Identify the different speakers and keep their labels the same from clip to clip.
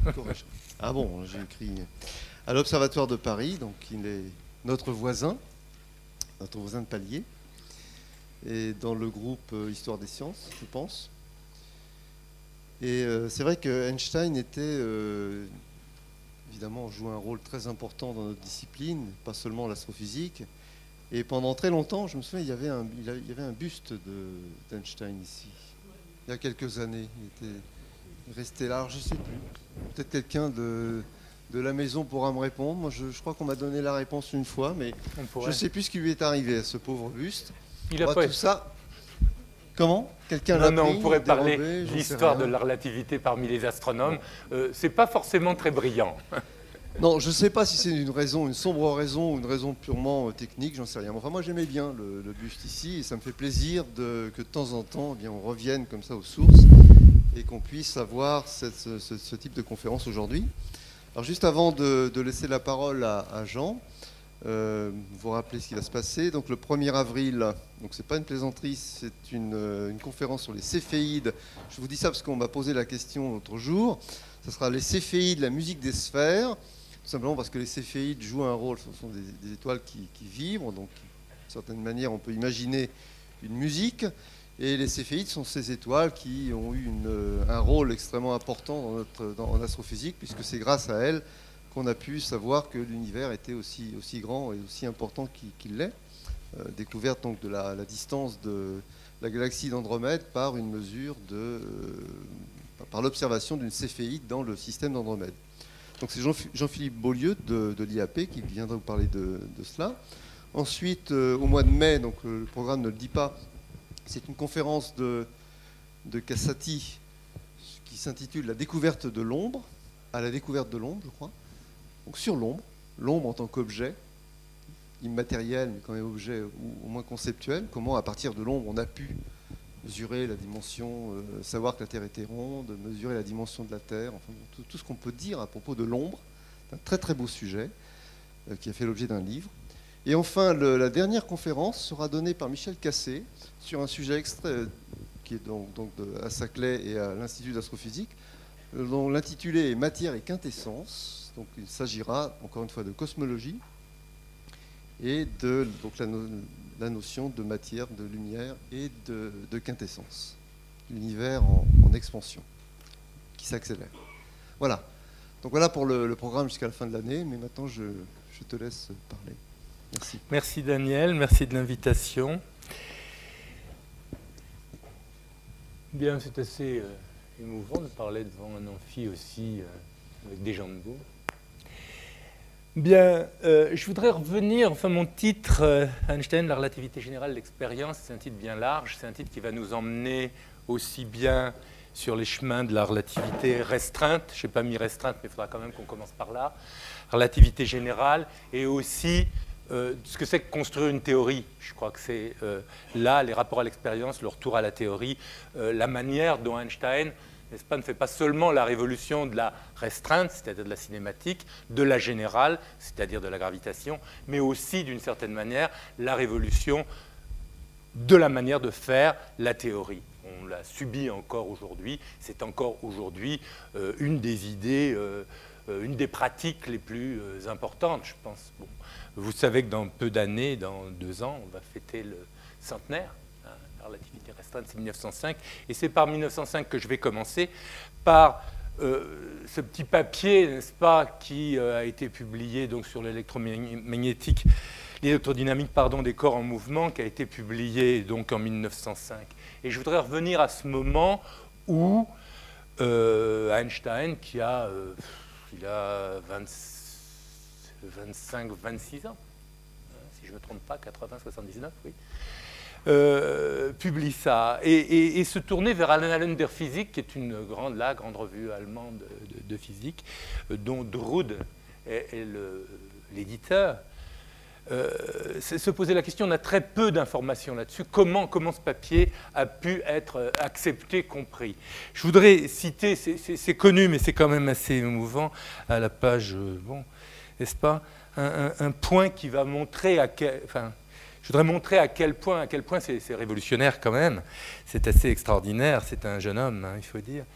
Speaker 1: corrige. Ah bon, j'ai écrit à l'Observatoire de Paris, donc il est notre voisin de palier, et dans le groupe Histoire des sciences, je pense. Et c'est vrai que Einstein était, évidemment, joue un rôle très important dans notre discipline, pas seulement l'astrophysique. Et pendant très longtemps, je me souviens, il y avait un buste d'Einstein ici, il y a quelques années. Il était resté là, alors je ne sais plus. Peut-être quelqu'un de la maison pourra me répondre. Moi, je crois qu'on m'a donné la réponse une fois, mais je ne sais plus ce qui lui est arrivé à ce pauvre buste.
Speaker 2: Il a pas
Speaker 1: tout ça. Comment? Quelqu'un l'a pris,
Speaker 2: on pourrait parler
Speaker 1: dérobé,
Speaker 2: de l'histoire de la relativité parmi les astronomes. C'est pas forcément très brillant.
Speaker 1: Non, je ne sais pas si c'est une sombre raison ou une raison purement technique, j'en sais rien. Enfin, moi, j'aimais bien le buste ici, et ça me fait plaisir que de temps en temps, eh bien, on revienne comme ça aux sources et qu'on puisse avoir ce type de conférence aujourd'hui. Alors, juste avant de laisser la parole à Jean, vous rappelez ce qui va se passer. Donc, le 1er avril, donc c'est pas une plaisanterie, c'est une conférence sur les céphéides. Je vous dis ça parce qu'on m'a posé la question l'autre jour. Ce sera les céphéides, la musique des sphères. Tout simplement parce que les céphéides jouent un rôle, ce sont des étoiles qui vibrent, donc d'une certaine manière on peut imaginer une musique, et les céphéides sont ces étoiles qui ont eu un rôle extrêmement important en astrophysique, puisque c'est grâce à elles qu'on a pu savoir que l'univers était aussi grand et aussi important qu'il l'est. Découverte donc de la distance de la galaxie d'Andromède par une mesure par l'observation d'une céphéide dans le système d'Andromède. Donc c'est Jean-Philippe Beaulieu de l'IAP qui viendra vous parler de cela. Ensuite, au mois de mai, donc le programme ne le dit pas, c'est une conférence de Cassati qui s'intitule La découverte de l'ombre, à la découverte de l'ombre, je crois. Donc sur l'ombre en tant qu'objet, immatériel, mais quand même objet ou au moins conceptuel, comment à partir de l'ombre on a pu mesurer la dimension, savoir que la Terre était ronde, mesurer la dimension de la Terre, enfin, tout ce qu'on peut dire à propos de l'ombre. C'est un très très beau sujet qui a fait l'objet d'un livre. Et enfin, la dernière conférence sera donnée par Michel Cassé sur un sujet qui est donc à Saclay et à l'Institut d'astrophysique, dont l'intitulé est Matière et quintessence. Donc il s'agira encore une fois de cosmologie et de la notion de matière, de lumière et de quintessence. L'univers en expansion, qui s'accélère. Voilà. Donc voilà pour le programme jusqu'à la fin de l'année, mais maintenant je te laisse parler. Merci.
Speaker 2: Merci Daniel, merci de l'invitation. Bien, c'est assez émouvant de parler devant un amphi aussi avec des gens debout. Bien, je voudrais revenir, enfin mon titre, Einstein, la relativité générale, l'expérience, c'est un titre bien large, c'est un titre qui va nous emmener aussi bien sur les chemins de la relativité restreinte, je n'ai pas mis restreinte, mais il faudra quand même qu'on commence par là, relativité générale, et aussi ce que c'est que construire une théorie. Je crois que c'est là, les rapports à l'expérience, le retour à la théorie, la manière dont Einstein, n'est-ce pas, ne fait pas seulement la révolution de la restreinte, c'est-à-dire de la cinématique, de la générale, c'est-à-dire de la gravitation, mais aussi, d'une certaine manière, la révolution de la manière de faire la théorie. On l'a subi encore aujourd'hui, c'est encore aujourd'hui une des idées, une des pratiques les plus importantes, je pense. Bon, vous savez que dans peu d'années, dans 2 ans, on va fêter le centenaire. La relativité restreinte, c'est 1905. Et c'est par 1905 que je vais commencer, par ce petit papier, n'est-ce pas, qui a été publié donc, sur l'électrodynamique des corps en mouvement, qui a été publié donc, en 1905. Et je voudrais revenir à ce moment où Einstein, qui a, il a 25, 26 ans, si je ne me trompe pas, 80, 79, oui, publie ça et se tourner vers Annalen der Physik, qui est la grande revue allemande de physique, dont Drude est l'éditeur. Se poser la question, on a très peu d'informations là-dessus, comment ce papier a pu être accepté, compris. Je voudrais citer, c'est connu, mais c'est quand même assez émouvant, à la page, bon, n'est-ce pas, un point qui va montrer je voudrais montrer à quel point c'est révolutionnaire quand même, c'est assez extraordinaire, c'est un jeune homme, hein, il faut dire.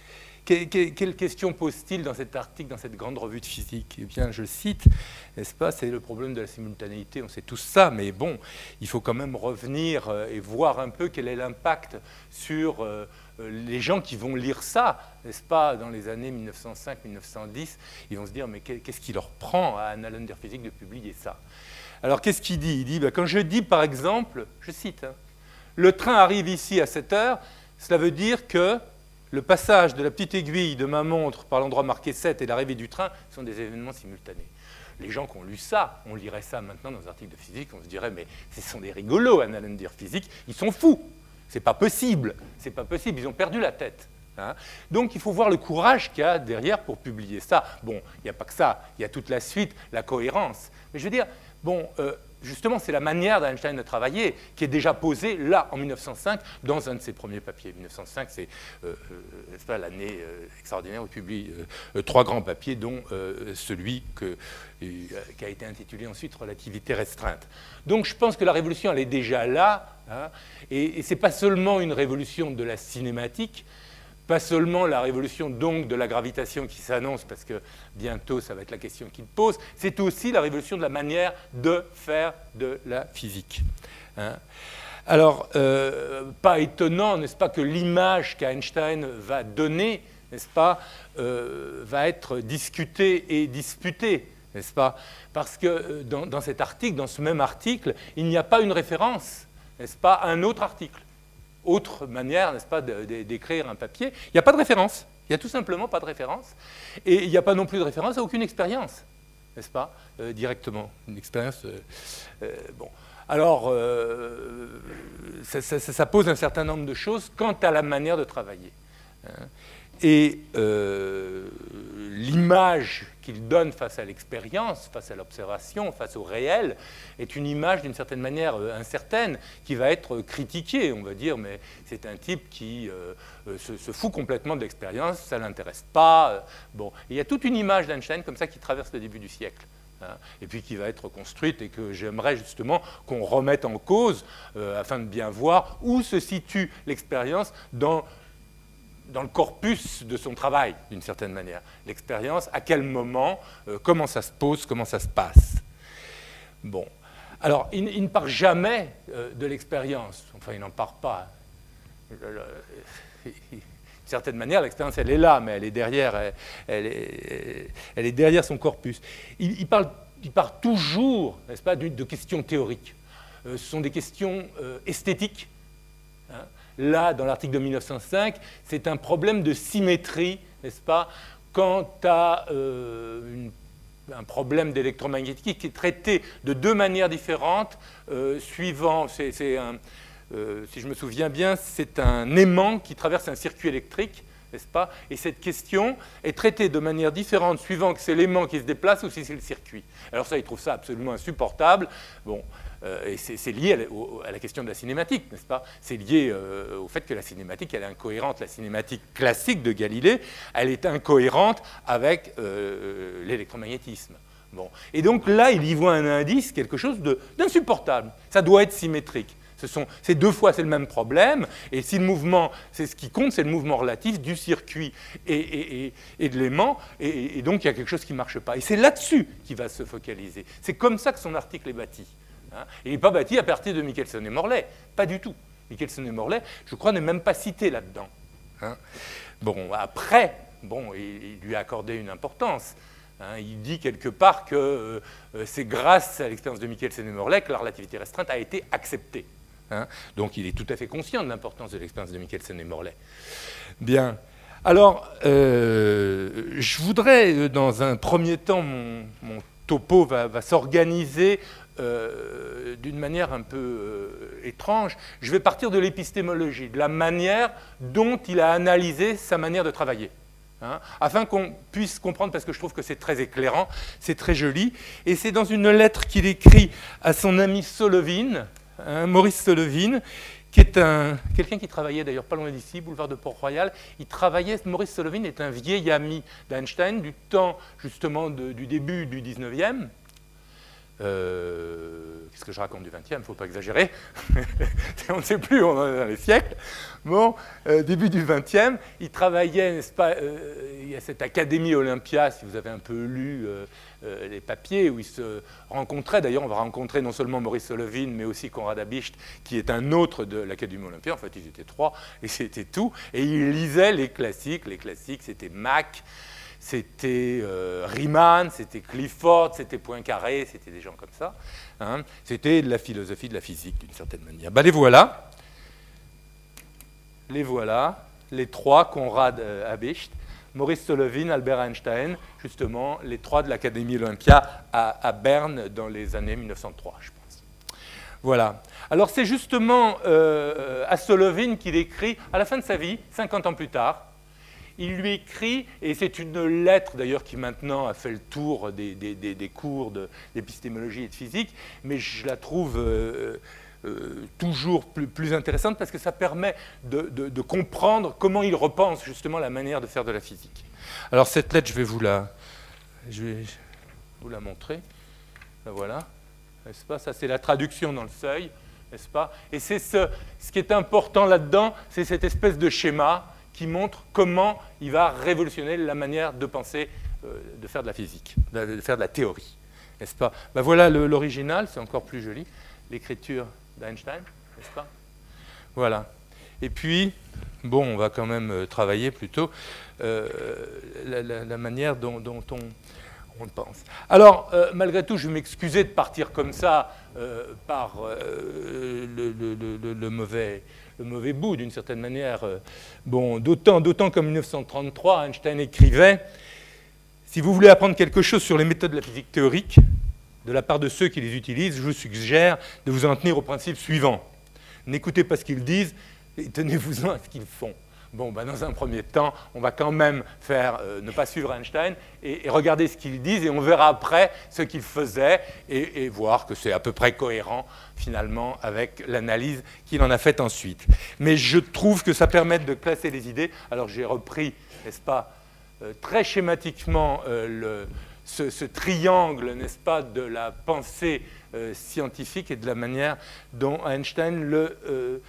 Speaker 2: Quelle question pose-t-il dans cet article, dans cette grande revue de physique? Eh bien, je cite, n'est-ce pas, c'est le problème de la simultanéité, on sait tous ça, mais bon, il faut quand même revenir et voir un peu quel est l'impact sur les gens qui vont lire ça, n'est-ce pas, dans les années 1905-1910, ils vont se dire, mais qu'est-ce qui leur prend à Annalen Physik de publier ça? Alors, qu'est-ce qu'il dit? Il dit, quand je dis, par exemple, je cite, hein, le train arrive ici à 7 heures, cela veut dire que le passage de la petite aiguille de ma montre par l'endroit marqué 7 et l'arrivée du train sont des événements simultanés. Les gens qui ont lu ça, on lirait ça maintenant dans un article de physique, on se dirait, mais ce sont des rigolos, Annalen Physik, ils sont fous. C'est pas possible, ils ont perdu la tête. Hein. Donc il faut voir le courage qu'il y a derrière pour publier ça. Bon, il n'y a pas que ça, il y a toute la suite, la cohérence. Mais je veux dire, bon, justement, c'est la manière d'Einstein de travailler qui est déjà posée là, en 1905, dans un de ses premiers papiers. 1905, c'est l'année extraordinaire où il publie 3 grands papiers, dont celui qui a été intitulé ensuite « Relativité restreinte ». Donc je pense que la révolution, elle est déjà là, hein, et ce n'est pas seulement une révolution de la cinématique, pas seulement la révolution donc de la gravitation qui s'annonce, parce que bientôt ça va être la question qu'il pose, c'est aussi la révolution de la manière de faire de la physique. Hein. Alors, pas étonnant, n'est-ce pas, que l'image qu'Einstein va donner, n'est-ce pas, va être discutée et disputée, n'est-ce pas, parce que dans cet article, dans ce même article, il n'y a pas une référence, n'est-ce pas, à un autre article. Autre manière, n'est-ce pas, d'écrire un papier. Il n'y a pas de référence. Il n'y a tout simplement pas de référence. Et il n'y a pas non plus de référence à aucune expérience, n'est-ce pas, directement. Une expérience... bon. Alors, ça pose un certain nombre de choses quant à la manière de travailler. Hein. Et l'image qu'il donne face à l'expérience, face à l'observation, face au réel, est une image d'une certaine manière incertaine, qui va être critiquée, on va dire, mais c'est un type qui se fout complètement de l'expérience, ça ne l'intéresse pas. Bon. Et il y a toute une image d'Einstein comme ça qui traverse le début du siècle. Hein, et puis qui va être construite et que j'aimerais justement qu'on remette en cause afin de bien voir où se situe l'expérience dans le corpus de son travail, d'une certaine manière. L'expérience, à quel moment, comment ça se pose, comment ça se passe. Bon. Alors, il ne part jamais de l'expérience. Enfin, il n'en part pas. D'une certaine manière, l'expérience, elle est là, mais elle est derrière, elle est derrière son corpus. Il part toujours, n'est-ce pas, de questions théoriques. Ce sont des questions esthétiques. Hein. Là, dans l'article de 1905, c'est un problème de symétrie, n'est-ce pas, quant à un problème d'électromagnétique qui est traité de 2 manières différentes, suivant, si je me souviens bien, c'est un aimant qui traverse un circuit électrique, n'est-ce pas, et cette question est traitée de manière différente suivant que c'est l'aimant qui se déplace ou si c'est le circuit. Alors ça, il trouve ça absolument insupportable. Bon. Et c'est lié à la question de la cinématique, n'est-ce pas? C'est lié au fait que la cinématique, elle est incohérente. La cinématique classique de Galilée, elle est incohérente avec l'électromagnétisme. Bon. Et donc là, il y voit un indice, quelque chose d'insupportable. Ça doit être symétrique. C'est 2 fois, c'est le même problème, et si le mouvement, c'est ce qui compte, c'est le mouvement relatif du circuit et de l'aimant, et donc il y a quelque chose qui ne marche pas. Et c'est là-dessus qu'il va se focaliser. C'est comme ça que son article est bâti. Hein. Et il n'est pas bâti à partir de Michelson et Morley, pas du tout. Michelson et Morley, je crois, n'est même pas cité là-dedans. Hein. Bon, après, bon, il lui a accordé une importance. Hein. Il dit quelque part que c'est grâce à l'expérience de Michelson et Morley que la relativité restreinte a été acceptée. Hein. Donc il est tout à fait conscient de l'importance de l'expérience de Michelson et Morley. Bien. Alors, je voudrais, dans un premier temps, mon topo va s'organiser d'une manière un peu étrange. Je vais partir de l'épistémologie, de la manière dont il a analysé sa manière de travailler. Hein, afin qu'on puisse comprendre, parce que je trouve que c'est très éclairant, c'est très joli, et c'est dans une lettre qu'il écrit à son ami Solovine, hein, Maurice Solovine, qui est quelqu'un qui travaillait d'ailleurs pas loin d'ici, boulevard de Port-Royal. Maurice Solovine est un vieil ami d'Einstein du temps justement du début du 19e, Qu'est-ce que je raconte du XXe? Il ne faut pas exagérer. On ne sait plus où on en est dans les siècles. Bon, début du XXe, il travaillait, n'est-ce pas, il y a cette Académie Olympia, si vous avez un peu lu les papiers, où il se rencontrait. D'ailleurs, on va rencontrer non seulement Maurice Solovin, mais aussi Konrad Habicht, qui est un autre de l'Académie Olympia. En fait, ils étaient 3, et c'était tout. Et il lisait les classiques. Les classiques, c'était Mach, c'était Riemann, c'était Clifford, c'était Poincaré, c'était des gens comme ça. Hein. C'était de la philosophie, de la physique, d'une certaine manière. Ben, les voilà. Les voilà, les 3, Konrad Habicht, Maurice Solovin, Albert Einstein, justement, les 3 de l'Académie Olympia à Berne dans les années 1903, je pense. Voilà. Alors, c'est justement à Solovin qu'il écrit, à la fin de sa vie, 50 ans plus tard, il lui écrit, et c'est une lettre d'ailleurs qui maintenant a fait le tour des cours d'épistémologie et de physique, mais je la trouve toujours plus intéressante parce que ça permet de comprendre comment il repense justement la manière de faire de la physique. Alors cette lettre, je vais vous la montrer. La voilà, n'est-ce pas? Ça c'est la traduction dans le Seuil, n'est-ce pas? Et c'est ce qui est important là-dedans, c'est cette espèce de schéma qui montre comment il va révolutionner la manière de penser, de faire de la physique, de faire de la théorie, n'est-ce pas? Ben voilà l'original, c'est encore plus joli, l'écriture d'Einstein, n'est-ce pas? Voilà. Et puis, bon, on va quand même travailler plutôt la manière dont on pense. Alors, malgré tout, je vais m'excuser de partir comme ça par le mauvais bout, d'une certaine manière. Bon, d'autant qu'en 1933, Einstein écrivait « Si vous voulez apprendre quelque chose sur les méthodes de la physique théorique, de la part de ceux qui les utilisent, je vous suggère de vous en tenir au principe suivant. N'écoutez pas ce qu'ils disent et tenez-vous-en à ce qu'ils font. » Bon, ben dans un premier temps, on va quand même ne pas suivre Einstein et regarder ce qu'ils disent et on verra après ce qu'ils faisaient et voir que c'est à peu près cohérent finalement avec l'analyse qu'il en a faite ensuite. Mais je trouve que ça permet de classer les idées. Alors j'ai repris, n'est-ce pas, très schématiquement ce triangle, n'est-ce pas, de la pensée scientifique et de la manière dont Einstein le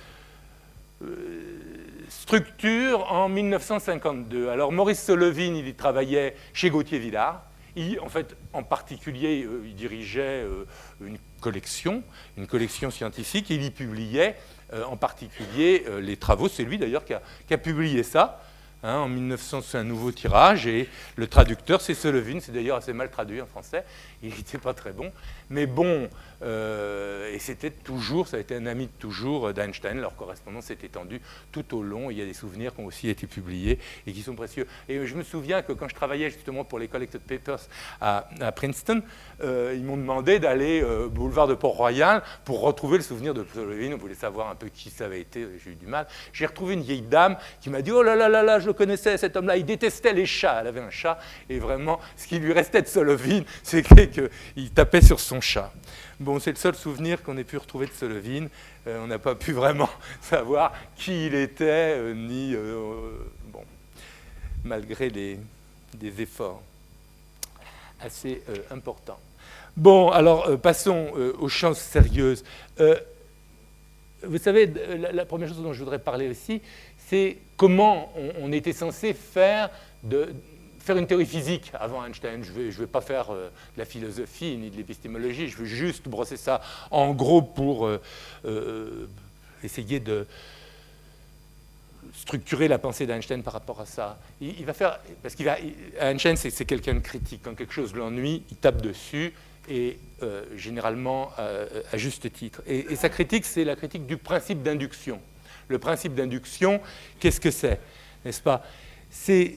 Speaker 2: structure en 1952. Alors Maurice Solovin, il y travaillait chez Gauthier-Villars. En fait, en particulier, il dirigeait une collection scientifique. Il y publiait en particulier les travaux. C'est lui d'ailleurs qui a publié ça. Hein, en 1900, c'est un nouveau tirage et le traducteur, c'est Solovin. C'est d'ailleurs assez mal traduit en français. Il n'était pas très bon. Mais bon, et c'était toujours, ça a été un ami de toujours d'Einstein. Leur correspondance s'est étendue tout au long. Il y a des souvenirs qui ont aussi été publiés et qui sont précieux. Et je me souviens que quand je travaillais justement pour les Collected Papers à Princeton, ils m'ont demandé d'aller au boulevard de Port-Royal pour retrouver le souvenir de Solovin. On voulait savoir un peu qui ça avait été. J'ai eu du mal. J'ai retrouvé une vieille dame qui m'a dit « Oh là là là là, je le connaissais, cet homme-là. Il détestait les chats. » Elle avait un chat. Et vraiment, ce qui lui restait de Solovin, c'est qu'il tapait sur son chat. Bon, c'est le seul souvenir qu'on ait pu retrouver de Solovin. On n'a pas pu vraiment savoir qui il était, bon, malgré des efforts assez importants. Bon, alors, passons aux choses sérieuses. Vous savez, la première chose dont je voudrais parler aussi, c'est comment on était censé faire une théorie physique avant Einstein. Je vais pas faire de la philosophie ni de l'épistémologie, je veux juste brosser ça en gros pour essayer de structurer la pensée d'Einstein par rapport à ça. Il va faire, parce Einstein c'est quelqu'un de critique. Quand quelque chose l'ennuie, il tape dessus et généralement à juste titre. Et sa critique, c'est la critique du principe d'induction. Le principe d'induction, qu'est-ce que c'est? N'est-ce pas? C'est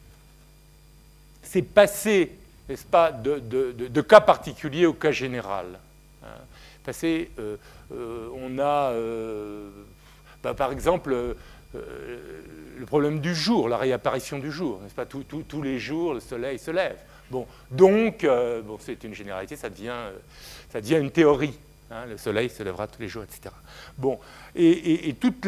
Speaker 2: passer, n'est-ce pas, de cas particuliers au cas général. Hein. Passer, on a, par exemple, le problème du jour, la réapparition du jour, n'est-ce pas? Tous les jours, le soleil se lève. Bon, donc, bon, c'est une généralité, ça devient une théorie. Hein, le soleil se lèvera tous les jours, etc. Bon, et toutes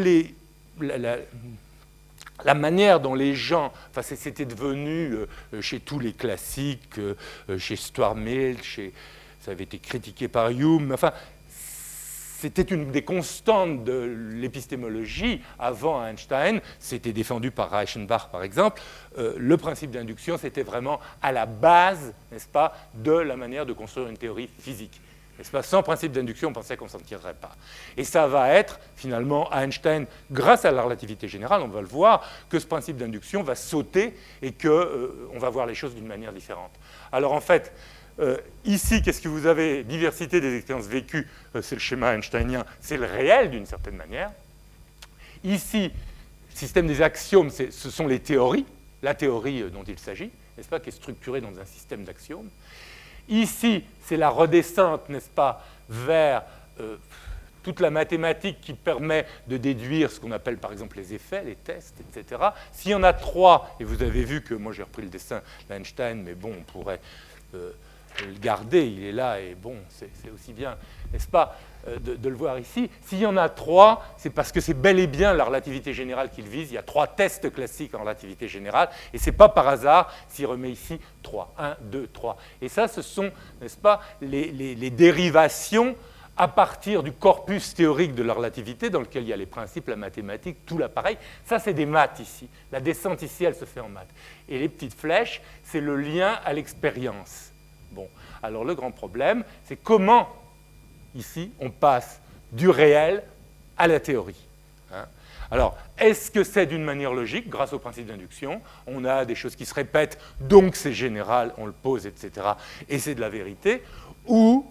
Speaker 2: la manière dont les gens, enfin c'était devenu chez tous les classiques, chez Stuart Mill, ça avait été critiqué par Hume, enfin, c'était une des constantes de l'épistémologie avant Einstein, c'était défendu par Reichenbach par exemple, le principe d'induction c'était vraiment à la base, n'est-ce pas, de la manière de construire une théorie physique. N'est-ce pas? Sans principe d'induction, on pensait qu'on ne s'en tirerait pas. Et ça va être, finalement, Einstein, grâce à la relativité générale, on va le voir, que ce principe d'induction va sauter et qu'on va voir les choses d'une manière différente. Alors, en fait, ici, qu'est-ce que vous avez? Diversité des expériences vécues, c'est le schéma einsteinien, c'est le réel, d'une certaine manière. Ici, système des axiomes, ce sont les théories, la théorie dont il s'agit, n'est-ce pas, qui est structurée dans un système d'axiomes. Ici, c'est la redescente, n'est-ce pas, vers toute la mathématique qui permet de déduire ce qu'on appelle par exemple les effets, les tests, etc. S'il y en a 3, et vous avez vu que moi j'ai repris le dessin d'Einstein, mais bon, on pourrait le garder, il est là, et bon, c'est aussi bien, n'est-ce pas, de le voir ici. S'il y en a 3, c'est parce que c'est bel et bien la relativité générale qu'il vise. Il y a 3 tests classiques en relativité générale, et ce n'est pas par hasard s'il remet ici 3. 1, 2, 3. Et ça, ce sont, n'est-ce pas, les dérivations à partir du corpus théorique de la relativité, dans lequel il y a les principes, la mathématique, tout l'appareil. Ça, c'est des maths ici. La descente ici, elle se fait en maths. Et les petites flèches, c'est le lien à l'expérience. Bon, alors le grand problème, c'est comment, ici, on passe du réel à la théorie. Hein? Alors, est-ce que c'est d'une manière logique, grâce au principe d'induction? On a des choses qui se répètent, donc c'est général, on le pose, etc., et c'est de la vérité. Ou,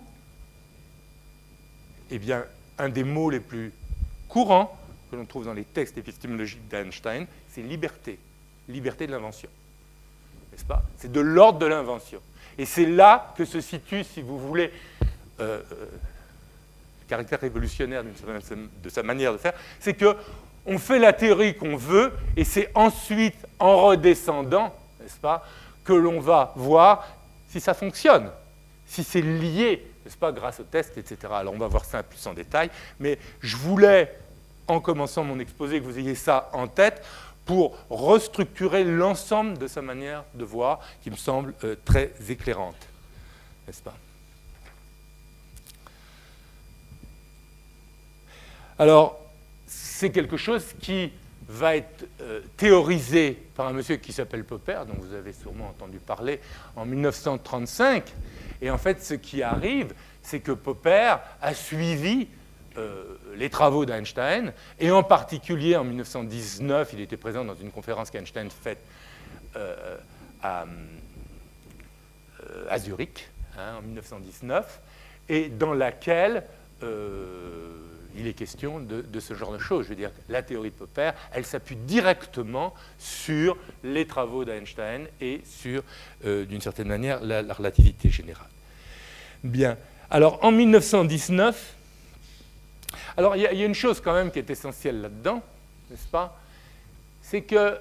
Speaker 2: eh bien, un des mots les plus courants que l'on trouve dans les textes épistémologiques d'Einstein, c'est liberté. Liberté de l'invention. N'est-ce pas? C'est de l'ordre de l'invention. Et c'est là que se situe, si vous voulez, le caractère révolutionnaire de sa manière de faire, c'est qu'on fait la théorie qu'on veut, et c'est ensuite, en redescendant, n'est-ce pas, que l'on va voir si ça fonctionne, si c'est lié, n'est-ce pas, grâce aux tests, etc. Alors on va voir ça plus en détail, mais je voulais, en commençant mon exposé, que vous ayez ça en tête, pour restructurer l'ensemble de sa manière de voir, qui me semble très éclairante, n'est-ce pas? Alors, c'est quelque chose qui va être théorisé par un monsieur qui s'appelle Popper, dont vous avez sûrement entendu parler, en 1935. Et en fait, ce qui arrive, c'est que Popper a suivi les travaux d'Einstein, et en particulier en 1919, il était présent dans une conférence qu'Einstein fait à Zurich, hein, en 1919, et dans laquelle il est question de ce genre de choses. Je veux dire, la théorie de Popper, elle s'appuie directement sur les travaux d'Einstein et sur, d'une certaine manière, la relativité générale. Bien. Alors, en 1919, alors il y a une chose quand même qui est essentielle là-dedans, n'est-ce pas? C'est que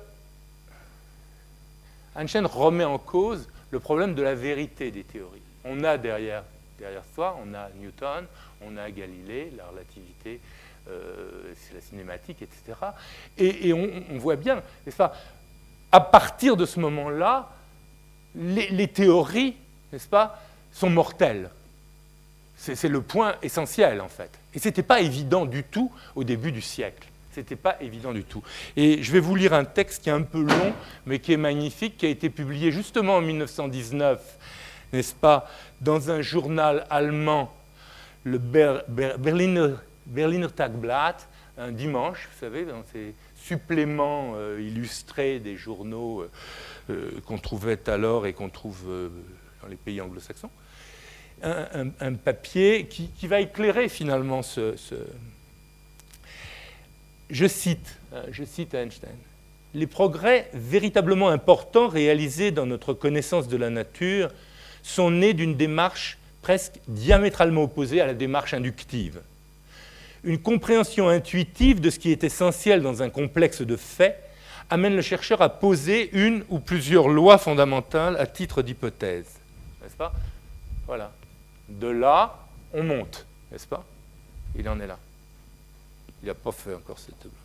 Speaker 2: Einstein remet en cause le problème de la vérité des théories. On a derrière soi, on a Newton, on a Galilée, la relativité, c'est la cinématique, etc. Et on voit bien, n'est-ce pas, à partir de ce moment-là, les théories, n'est-ce pas, sont mortelles. C'est le point essentiel, en fait. Et ce n'était pas évident du tout au début du siècle. Ce n'était pas évident du tout. Et je vais vous lire un texte qui est un peu long, mais qui est magnifique, qui a été publié justement en 1919, n'est-ce pas, dans un journal allemand, le Berliner Tagblatt, un dimanche, vous savez, dans ces suppléments illustrés des journaux qu'on trouvait alors et qu'on trouve dans les pays anglo-saxons. Un papier qui va éclairer finalement Je cite Einstein. « Les progrès véritablement importants réalisés dans notre connaissance de la nature sont nés d'une démarche presque diamétralement opposée à la démarche inductive. Une compréhension intuitive de ce qui est essentiel dans un complexe de faits amène le chercheur à poser une ou plusieurs lois fondamentales à titre d'hypothèse. » N'est-ce pas? Voilà. De là, on monte, n'est-ce pas? Il en est là. Il n'a pas fait encore cette tableau.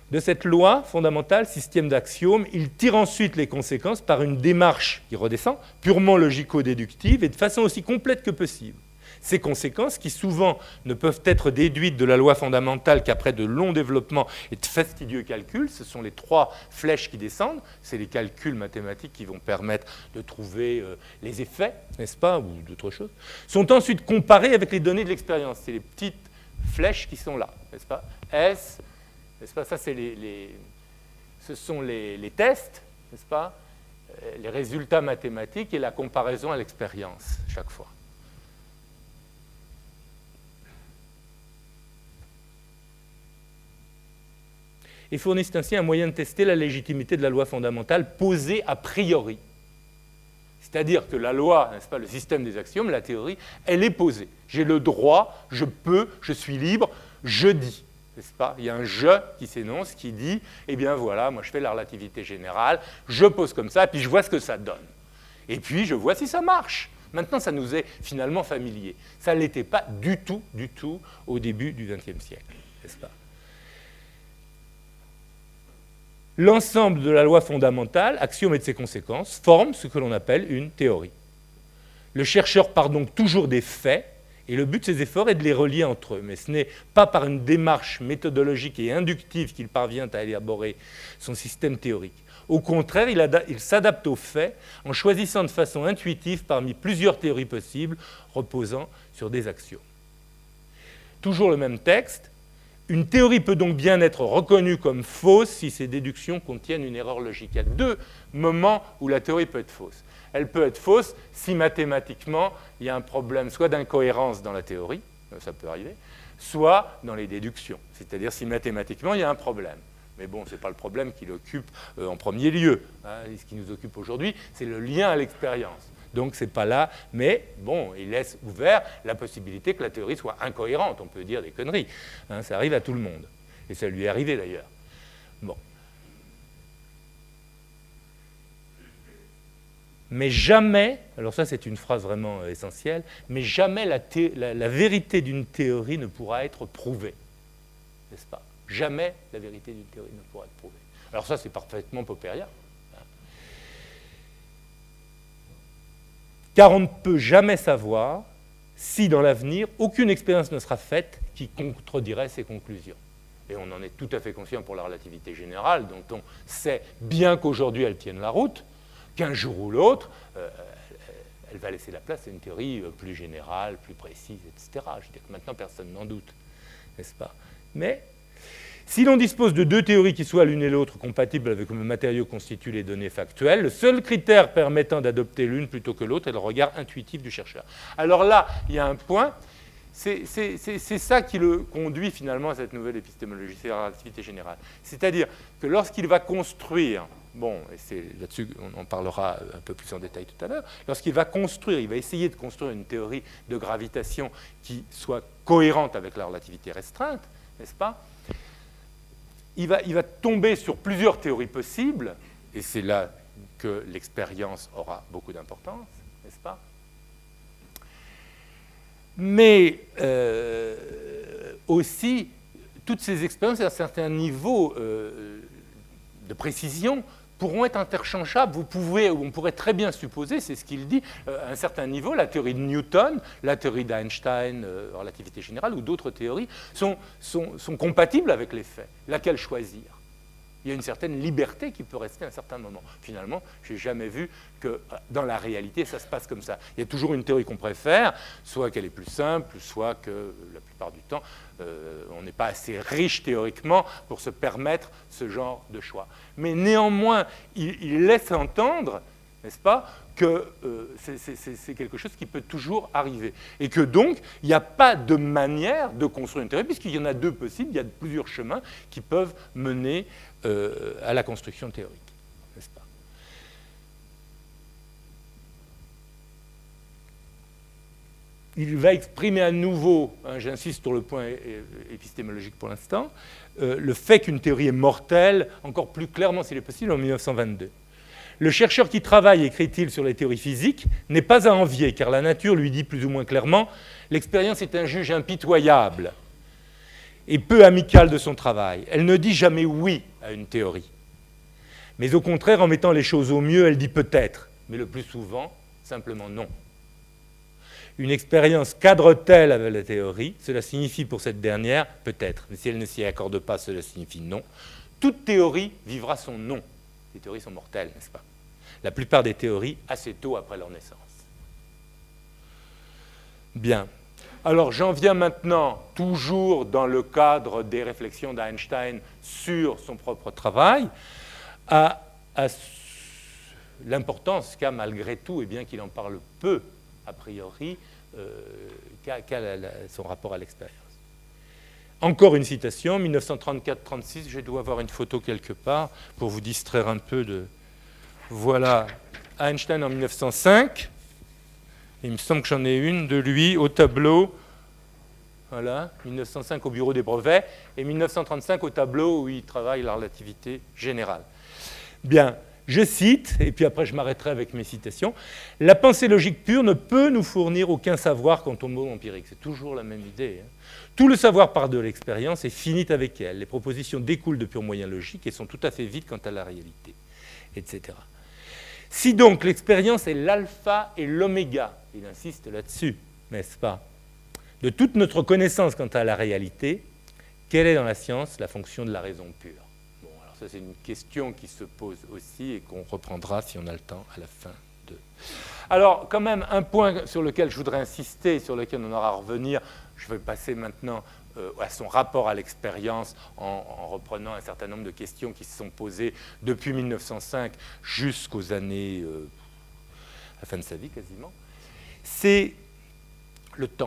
Speaker 2: De cette loi fondamentale, système d'axiomes, il tire ensuite les conséquences par une démarche qui redescend, purement logico-déductive et de façon aussi complète que possible. Ces conséquences, qui souvent ne peuvent être déduites de la loi fondamentale qu'après de longs développements et de fastidieux calculs, ce sont les 3 flèches qui descendent, c'est les calculs mathématiques qui vont permettre de trouver les effets, n'est-ce pas, ou d'autres choses, sont ensuite comparées avec les données de l'expérience. C'est les petites flèches qui sont là, n'est-ce pas, S, n'est-ce pas, ça c'est ce sont les tests, n'est-ce pas, les résultats mathématiques et la comparaison à l'expérience, chaque fois. Et fournissent ainsi un moyen de tester la légitimité de la loi fondamentale posée a priori. C'est-à-dire que la loi, n'est-ce pas, le système des axiomes, la théorie, elle est posée. J'ai le droit, je peux, je suis libre, je dis. N'est-ce pas? Il y a un « je » qui s'énonce, qui dit « Eh bien voilà, moi je fais la relativité générale, je pose comme ça, puis je vois ce que ça donne. Et puis je vois si ça marche. » Maintenant, ça nous est finalement familier. Ça ne l'était pas du tout au début du XXe siècle, n'est-ce pas? L'ensemble de la loi fondamentale, axiome et de ses conséquences, forme ce que l'on appelle une théorie. Le chercheur part donc toujours des faits, et le but de ses efforts est de les relier entre eux. Mais ce n'est pas par une démarche méthodologique et inductive qu'il parvient à élaborer son système théorique. Au contraire, il s'adapte aux faits en choisissant de façon intuitive parmi plusieurs théories possibles reposant sur des axiomes. Toujours le même texte. Une théorie peut donc bien être reconnue comme fausse si ses déductions contiennent une erreur logique. Il y a 2 moments où la théorie peut être fausse. Elle peut être fausse si mathématiquement il y a un problème soit d'incohérence dans la théorie, ça peut arriver, soit dans les déductions, c'est-à-dire si mathématiquement il y a un problème. Mais bon, ce n'est pas le problème qui l'occupe en premier lieu. Ce qui nous occupe aujourd'hui, c'est le lien à l'expérience. Donc, ce n'est pas là, mais bon, il laisse ouvert la possibilité que la théorie soit incohérente. On peut dire des conneries. Ça arrive à tout le monde. Et ça lui est arrivé d'ailleurs. Bon. Mais jamais, alors ça c'est une phrase vraiment essentielle, mais jamais la vérité d'une théorie ne pourra être prouvée. N'est-ce pas? Jamais la vérité d'une théorie ne pourra être prouvée. Alors ça c'est parfaitement popérien. Car on ne peut jamais savoir si, dans l'avenir, aucune expérience ne sera faite qui contredirait ces conclusions. Et on en est tout à fait conscient pour la relativité générale, dont on sait bien qu'aujourd'hui elle tienne la route, qu'un jour ou l'autre, elle va laisser la place à une théorie plus générale, plus précise, etc. Je veux dire que maintenant, personne n'en doute, n'est-ce pas? Mais si l'on dispose de 2 théories qui soient l'une et l'autre compatibles avec le matériau constitue les données factuelles, le seul critère permettant d'adopter l'une plutôt que l'autre est le regard intuitif du chercheur. Alors là, il y a un point, c'est ça qui le conduit finalement à cette nouvelle épistémologie, c'est la relativité générale. C'est-à-dire que lorsqu'il va construire, bon, et c'est là-dessus qu'on en parlera un peu plus en détail tout à l'heure, lorsqu'il va construire, il va essayer de construire une théorie de gravitation qui soit cohérente avec la relativité restreinte, n'est-ce pas? Il va tomber sur plusieurs théories possibles, et c'est là que l'expérience aura beaucoup d'importance, n'est-ce pas? Mais aussi, toutes ces expériences à un certain niveau de précision pourront être interchangeables. On pourrait très bien supposer, c'est ce qu'il dit, à un certain niveau, la théorie de Newton, la théorie d'Einstein, relativité générale, ou d'autres théories, sont compatibles avec les faits. Laquelle choisir? Il y a une certaine liberté qui peut rester à un certain moment. Finalement, je n'ai jamais vu que dans la réalité, ça se passe comme ça. Il y a toujours une théorie qu'on préfère, soit qu'elle est plus simple, soit que la plupart du temps, on n'est pas assez riche théoriquement pour se permettre ce genre de choix. Mais néanmoins, il laisse entendre, n'est-ce pas, que c'est quelque chose qui peut toujours arriver. Et que donc, il n'y a pas de manière de construire une théorie, puisqu'il y en a 2 possibles, il y a plusieurs chemins qui peuvent mener à la construction théorique, n'est-ce pas? Il va exprimer à nouveau, j'insiste sur le point épistémologique pour l'instant, le fait qu'une théorie est mortelle, encore plus clairement s'il est possible, en 1922. Le chercheur qui travaille, écrit-il, sur les théories physiques, n'est pas à envier, car la nature lui dit plus ou moins clairement « l'expérience est un juge impitoyable ». et peu amicale de son travail. Elle ne dit jamais oui à une théorie. Mais au contraire, en mettant les choses au mieux, elle dit peut-être, mais le plus souvent, simplement non. Une expérience cadre-t-elle avec la théorie? Cela signifie pour cette dernière peut-être, mais si elle ne s'y accorde pas, cela signifie non. Toute théorie vivra son non. Les théories sont mortelles, n'est-ce pas? La plupart des théories assez tôt après leur naissance. Bien. Alors j'en viens maintenant, toujours dans le cadre des réflexions d'Einstein sur son propre travail, à l'importance qu'a malgré tout, et bien qu'il en parle peu a priori, qu'a son rapport à l'expérience. Encore une citation, 1934-36, je dois avoir une photo quelque part pour vous distraire un peu de... Voilà, Einstein en 1905. Il me semble que j'en ai une de lui au tableau. Voilà, 1905 au bureau des brevets et 1935 au tableau où il travaille la relativité générale. Bien, je cite, et puis après je m'arrêterai avec mes citations. « La pensée logique pure ne peut nous fournir aucun savoir quant au mot empirique. » C'est toujours la même idée. Hein. Tout le savoir part de l'expérience et finit avec elle. Les propositions découlent de purs moyens logiques et sont tout à fait vides quant à la réalité, etc. Si donc l'expérience est l'alpha et l'oméga, il insiste là-dessus, n'est-ce pas, de toute notre connaissance quant à la réalité, quelle est dans la science la fonction de la raison pure? Bon, alors ça c'est une question qui se pose aussi et qu'on reprendra si on a le temps à la fin de... Alors quand même un point sur lequel je voudrais insister, sur lequel on aura à revenir, je vais passer maintenant à son rapport à l'expérience en reprenant un certain nombre de questions qui se sont posées depuis 1905 jusqu'aux années, la fin de sa vie quasiment, c'est le temps.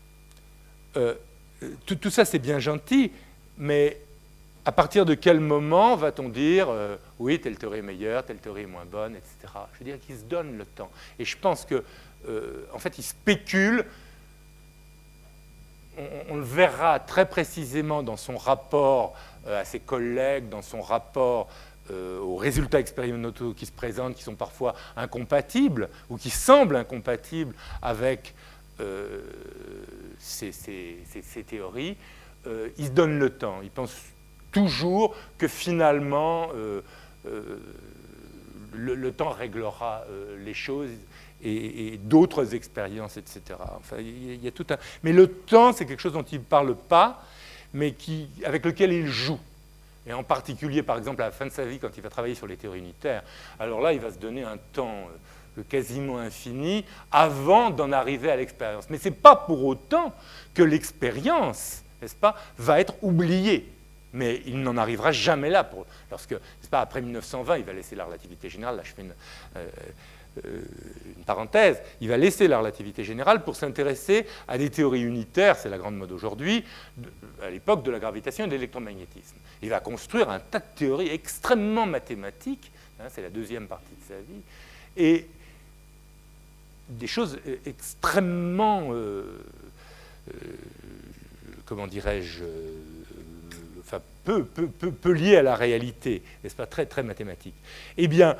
Speaker 2: Tout ça c'est bien gentil, mais à partir de quel moment va-t-on dire oui, telle théorie est meilleure, telle théorie est moins bonne, etc. Je veux dire qu'il se donne le temps. Et je pense que, en fait, il spécule. On le verra très précisément dans son rapport à ses collègues, dans son rapport aux résultats expérimentaux qui se présentent, qui sont parfois incompatibles ou qui semblent incompatibles avec ces théories. Il se donne le temps. Il pense toujours que finalement le temps réglera les choses et d'autres expériences, etc. Enfin, il y a tout un... Mais le temps, c'est quelque chose dont il ne parle pas, mais avec lequel il joue. Et en particulier, par exemple, à la fin de sa vie, quand il va travailler sur les théories unitaires, alors là, il va se donner un temps quasiment infini avant d'en arriver à l'expérience. Mais ce n'est pas pour autant que l'expérience, n'est-ce pas, va être oubliée. Mais il n'en arrivera jamais là. Lorsque, n'est-ce pas, après 1920, il va laisser la relativité générale. Là, je fais une parenthèse. Il va laisser la relativité générale pour s'intéresser à des théories unitaires, c'est la grande mode aujourd'hui, à l'époque de la gravitation et de l'électromagnétisme. Il va construire un tas de théories extrêmement mathématiques, hein, c'est la deuxième partie de sa vie, et des choses extrêmement, comment dirais-je, enfin, peu liées à la réalité, n'est-ce pas, très, très mathématiques. Eh bien,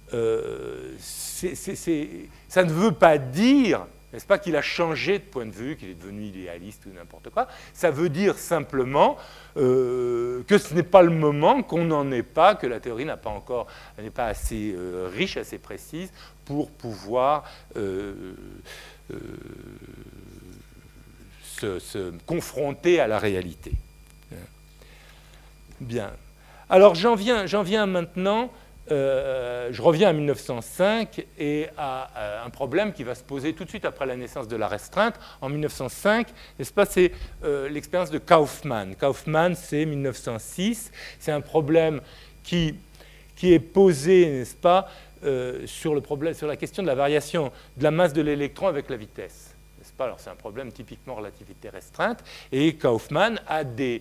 Speaker 2: ça ne veut pas dire, n'est-ce pas, qu'il a changé de point de vue, qu'il est devenu idéaliste ou n'importe quoi. Ça veut dire simplement que ce n'est pas le moment, qu'on n'en est pas, que la théorie n'est pas assez riche, assez précise pour pouvoir se confronter à la réalité. Bien. Alors j'en viens maintenant... je reviens à 1905 et à un problème qui va se poser tout de suite après la naissance de la restreinte. En 1905, n'est-ce pas, c'est l'expérience de Kaufmann. Kaufmann, c'est 1906. C'est un problème qui est posé, n'est-ce pas, sur la question de la variation de la masse de l'électron avec la vitesse. N'est-ce pas? Alors c'est un problème typiquement relativité restreinte. Et Kaufmann a des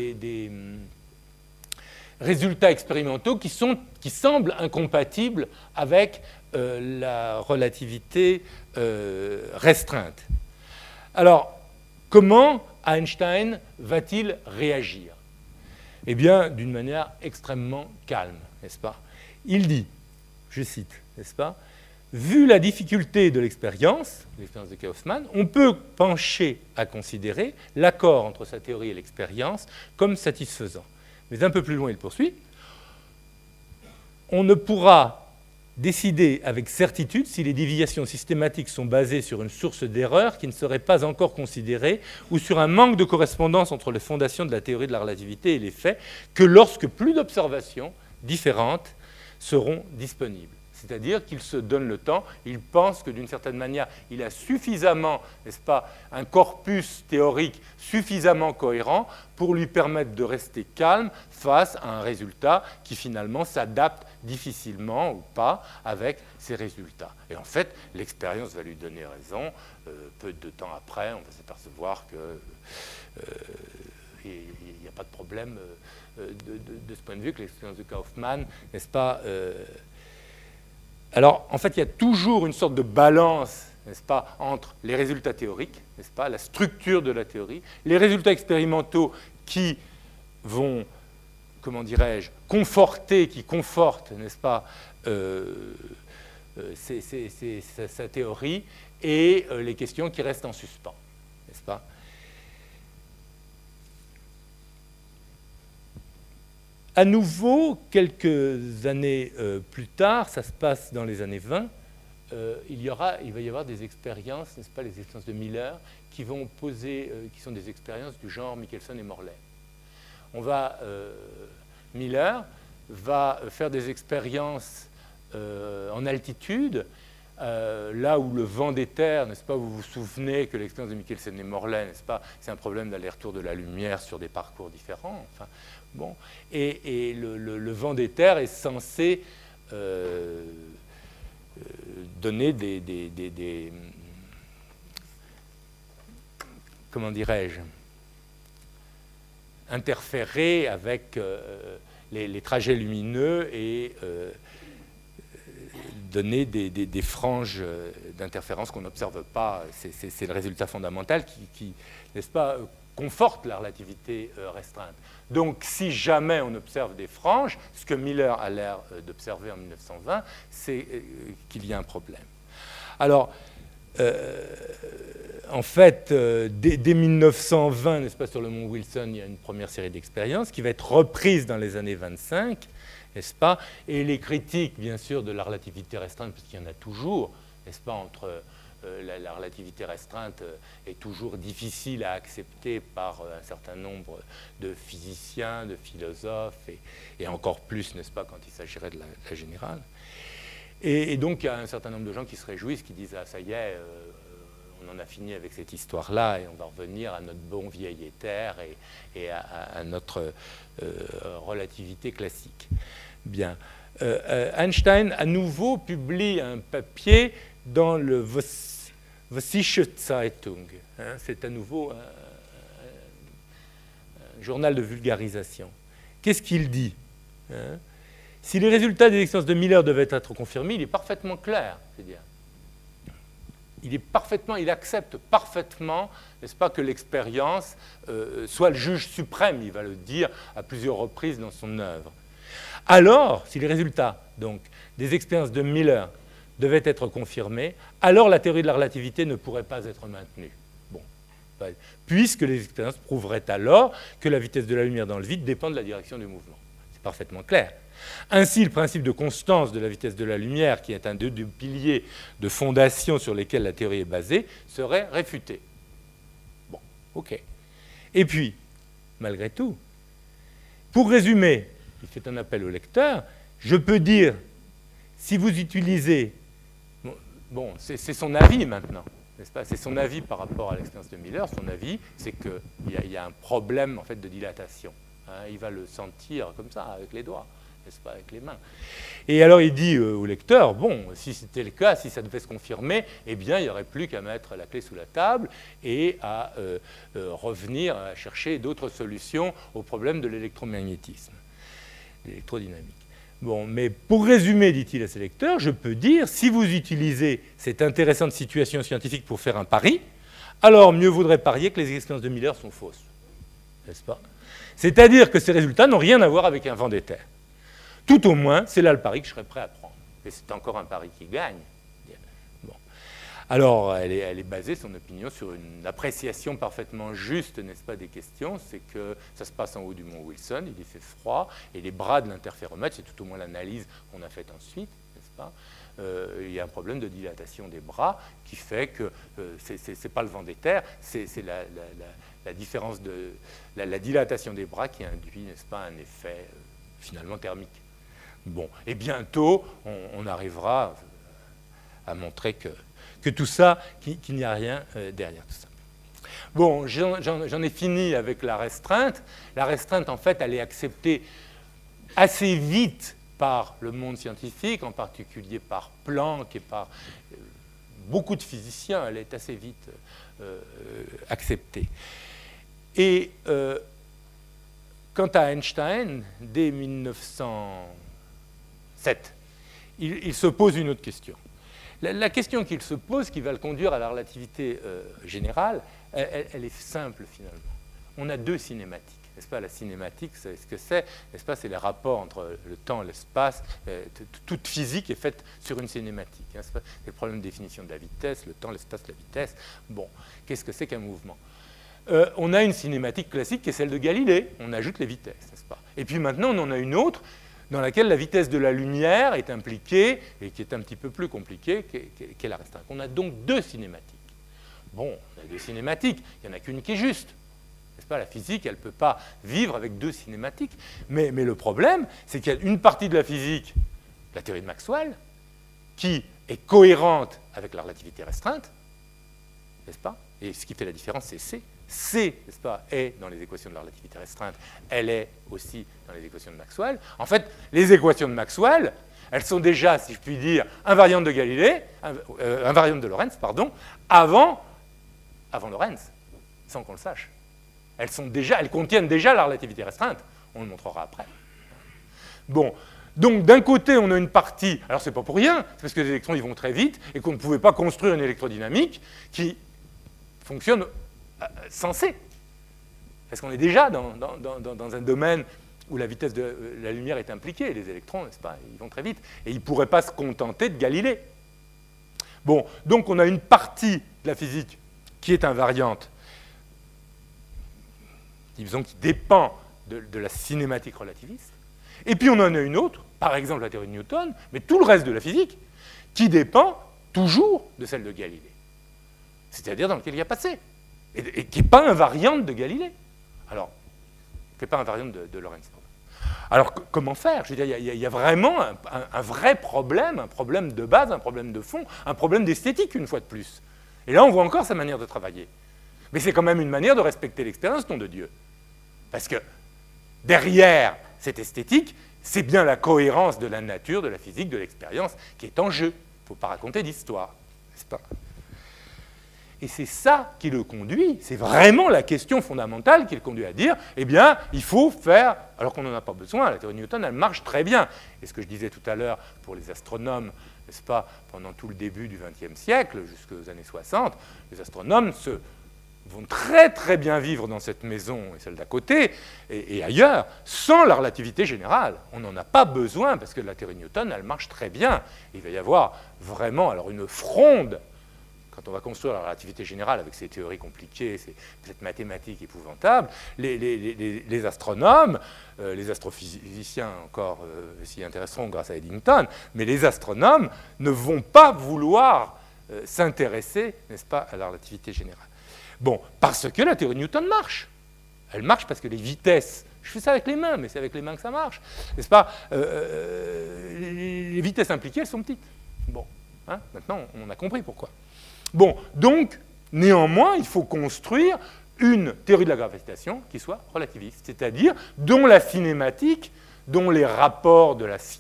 Speaker 2: résultats expérimentaux qui semblent incompatibles avec la relativité restreinte. Alors, comment Einstein va-t-il réagir? Eh bien, d'une manière extrêmement calme, n'est-ce pas? Il dit, je cite, n'est-ce pas, vu la difficulté de l'expérience de Kaufmann, on peut pencher à considérer l'accord entre sa théorie et l'expérience comme satisfaisant. Mais un peu plus loin, il poursuit. On ne pourra décider avec certitude si les déviations systématiques sont basées sur une source d'erreur qui ne serait pas encore considérée ou sur un manque de correspondance entre les fondations de la théorie de la relativité et les faits que lorsque plus d'observations différentes seront disponibles. C'est-à-dire qu'il se donne le temps, il pense que d'une certaine manière, il a suffisamment, n'est-ce pas, un corpus théorique suffisamment cohérent pour lui permettre de rester calme face à un résultat qui finalement s'adapte difficilement ou pas avec ces résultats. Et en fait, l'expérience va lui donner raison. Peu de temps après, on va s'apercevoir qu'il n'y a pas de problème de ce point de vue, que l'expérience de Kaufmann, n'est-ce pas, alors, en fait, il y a toujours une sorte de balance, n'est-ce pas, entre les résultats théoriques, n'est-ce pas, la structure de la théorie, les résultats expérimentaux qui vont, comment dirais-je, qui confortent, n'est-ce pas, sa théorie, et les questions qui restent en suspens, n'est-ce pas. À nouveau, quelques années plus tard, ça se passe dans les années 20, il va y avoir des expériences, n'est-ce pas, les expériences de Miller, qui vont poser, qui sont des expériences du genre Michelson et Morley. Miller va faire des expériences en altitude, là où le vent des terres, n'est-ce pas, vous vous souvenez que l'expérience de Michelson et Morley, n'est-ce pas, c'est un problème d'aller-retour de la lumière sur des parcours différents, enfin, bon, et le vent des terres est censé donner des comment dirais-je, interférer avec les trajets lumineux et donner des franges d'interférence qu'on n'observe pas. C'est le résultat fondamental qui n'est-ce pas, conforte la relativité restreinte. Donc, si jamais on observe des franges, ce que Miller a l'air d'observer en 1920, c'est qu'il y a un problème. Alors, en fait, dès 1920, n'est-ce pas, sur le mont Wilson, il y a une première série d'expériences qui va être reprise dans les années 25, n'est-ce pas, et les critiques, bien sûr, de la relativité restreinte, parce qu'il y en a toujours, n'est-ce pas, entre la relativité restreinte est toujours difficile à accepter par un certain nombre de physiciens, de philosophes, et encore plus, n'est-ce pas, quand il s'agirait de la générale. Et donc, il y a un certain nombre de gens qui se réjouissent, qui disent « Ah, ça y est, on en a fini avec cette histoire-là, et on va revenir à notre bon vieil éther et à notre relativité classique. » Bien. Einstein, à nouveau, publie un papier dans le Vossische Zeitung. Hein, c'est à nouveau un journal de vulgarisation. Qu'est-ce qu'il dit, hein? Si les résultats des expériences de Miller devaient être confirmés, il est parfaitement clair. C'est-à-dire, il accepte parfaitement, n'est-ce pas, que l'expérience soit le juge suprême. Il va le dire à plusieurs reprises dans son œuvre. Alors, si les résultats donc, des expériences de Miller devaient être confirmés, alors la théorie de la relativité ne pourrait pas être maintenue. Bon, puisque les expériences prouveraient alors que la vitesse de la lumière dans le vide dépend de la direction du mouvement. C'est parfaitement clair. Ainsi, le principe de constance de la vitesse de la lumière, qui est un des deux piliers de fondation sur lesquels la théorie est basée, serait réfuté. Bon, ok. Et puis, malgré tout, pour résumer, il fait un appel au lecteur, je peux dire, si vous utilisez... Bon, c'est son avis maintenant, n'est-ce pas? C'est son avis par rapport à l'expérience de Miller. Son avis, c'est qu'il y a un problème en fait, de dilatation. Hein, il va le sentir comme ça, avec les doigts, n'est-ce pas, avec les mains. Et alors il dit au lecteur, bon, si c'était le cas, si ça devait se confirmer, eh bien, il n'y aurait plus qu'à mettre la clé sous la table et à revenir à chercher d'autres solutions au problème de l'électromagnétisme, l'électrodynamique. Bon, mais pour résumer, dit-il à ses lecteurs, je peux dire, si vous utilisez cette intéressante situation scientifique pour faire un pari, alors mieux vaudrait parier que les expériences de Miller sont fausses. N'est-ce pas? C'est-à-dire que ces résultats n'ont rien à voir avec un vent d'éther. Tout au moins, c'est là le pari que je serais prêt à prendre. Et c'est encore un pari qui gagne. Alors, elle est basée, son opinion, sur une appréciation parfaitement juste, n'est-ce pas, des questions. C'est que ça se passe en haut du mont Wilson, il y fait froid, et les bras de l'interféromètre, c'est tout au moins l'analyse qu'on a faite ensuite, n'est-ce pas, il y a un problème de dilatation des bras qui fait que ce n'est pas le vent des terres, c'est la différence de la dilatation des bras qui induit, n'est-ce pas, un effet finalement thermique. Bon, et bientôt, on arrivera à montrer que tout ça, qu'il n'y a rien derrière tout ça. Bon, j'en ai fini avec la restreinte. La restreinte, en fait, elle est acceptée assez vite par le monde scientifique, en particulier par Planck et par beaucoup de physiciens. Elle est assez vite acceptée. Et quant à Einstein, dès 1907, il se pose une autre question. La question qu'il se pose, qui va le conduire à la relativité générale, elle est simple finalement. On a deux cinématiques, n'est-ce pas? La cinématique, ce que c'est, n'est-ce pas? C'est les rapports entre le temps et l'espace. Toute physique est faite sur une cinématique. Hein, c'est le problème de définition de la vitesse, le temps, l'espace, la vitesse. Bon, qu'est-ce que c'est qu'un mouvement? On a une cinématique classique qui est celle de Galilée. On ajoute les vitesses, n'est-ce pas? Et puis maintenant, on en a une autre dans laquelle la vitesse de la lumière est impliquée et qui est un petit peu plus compliquée, qui est la restreinte. On a donc deux cinématiques. Bon, on a deux cinématiques, il n'y en a qu'une qui est juste. N'est-ce pas? La physique, elle ne peut pas vivre avec deux cinématiques. Mais le problème, c'est qu'il y a une partie de la physique, la théorie de Maxwell, qui est cohérente avec la relativité restreinte, n'est-ce pas? Et ce qui fait la différence, c'est C. C, n'est-ce pas, est dans les équations de la relativité restreinte, elle est aussi dans les équations de Maxwell. En fait, les équations de Maxwell, elles sont déjà, si je puis dire, invariantes de Galilée, invariantes de Lorentz, pardon, avant Lorentz, sans qu'on le sache. Elles contiennent déjà la relativité restreinte. On le montrera après. Bon, donc d'un côté, on a une partie, alors c'est pas pour rien, c'est parce que les électrons ils vont très vite et qu'on ne pouvait pas construire une électrodynamique qui fonctionne sans C. Parce qu'on est déjà dans un domaine où la vitesse de la lumière est impliquée. Les électrons, n'est-ce pas, ils vont très vite. Et ils ne pourraient pas se contenter de Galilée. Bon, donc on a une partie de la physique qui est invariante, disons qui dépend de la cinématique relativiste. Et puis on en a une autre, par exemple la théorie de Newton, mais tout le reste de la physique, qui dépend toujours de celle de Galilée. C'est-à-dire dans lequel il y a pas C. Et qui n'est pas invariante de Galilée. Alors, qui n'est pas invariante de Lorentz. Alors, comment faire? Je veux dire, il y a vraiment un vrai problème, un problème de base, un problème de fond, un problème d'esthétique, une fois de plus. Et là, on voit encore sa manière de travailler. Mais c'est quand même une manière de respecter l'expérience, nom de Dieu. Parce que derrière cette esthétique, c'est bien la cohérence de la nature, de la physique, de l'expérience qui est en jeu. Il ne faut pas raconter d'histoire, n'est-ce pas? Et c'est ça qui le conduit, c'est vraiment la question fondamentale qui le conduit à dire, eh bien, il faut faire, alors qu'on n'en a pas besoin, la théorie de Newton, elle marche très bien. Et ce que je disais tout à l'heure pour les astronomes, n'est-ce pas, pendant tout le début du XXe siècle, jusqu'aux années 60, les astronomes vont très très bien vivre dans cette maison et celle d'à côté, et ailleurs, sans la relativité générale. On n'en a pas besoin, parce que la théorie de Newton, elle marche très bien. Il va y avoir vraiment alors une fronde quand on va construire la relativité générale avec ces théories compliquées, cette mathématique épouvantable, les astronomes, les astrophysiciens encore s'y intéresseront grâce à Eddington, mais les astronomes ne vont pas vouloir s'intéresser, n'est-ce pas, à la relativité générale. Bon, parce que la théorie de Newton marche. Elle marche parce que les vitesses, je fais ça avec les mains, mais c'est avec les mains que ça marche, n'est-ce pas, les vitesses impliquées, elles sont petites. Bon, hein, maintenant, on a compris pourquoi. Bon, donc, néanmoins, il faut construire une théorie de la gravitation qui soit relativiste, c'est-à-dire dont la cinématique, dont les rapports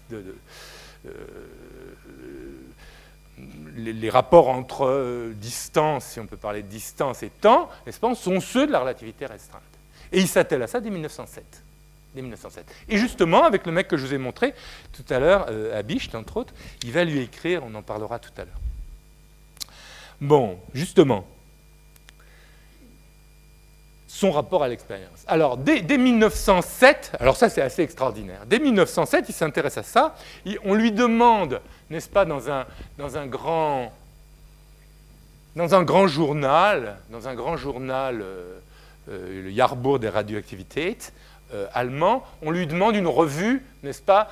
Speaker 2: les rapports entre distance, si on peut parler de distance et temps, n'est-ce pas, sont ceux de la relativité restreinte. Et il s'attelle à ça dès 1907. Et justement, avec le mec que je vous ai montré tout à l'heure, Habicht, entre autres, il va lui écrire, on en parlera tout à l'heure. Bon, justement, son rapport à l'expérience. Alors, dès 1907, alors ça c'est assez extraordinaire, dès 1907, il s'intéresse à ça, on lui demande, n'est-ce pas, dans un grand dans un grand journal, le Jahrbuch der Radioaktivität allemand, on lui demande une revue, n'est-ce pas,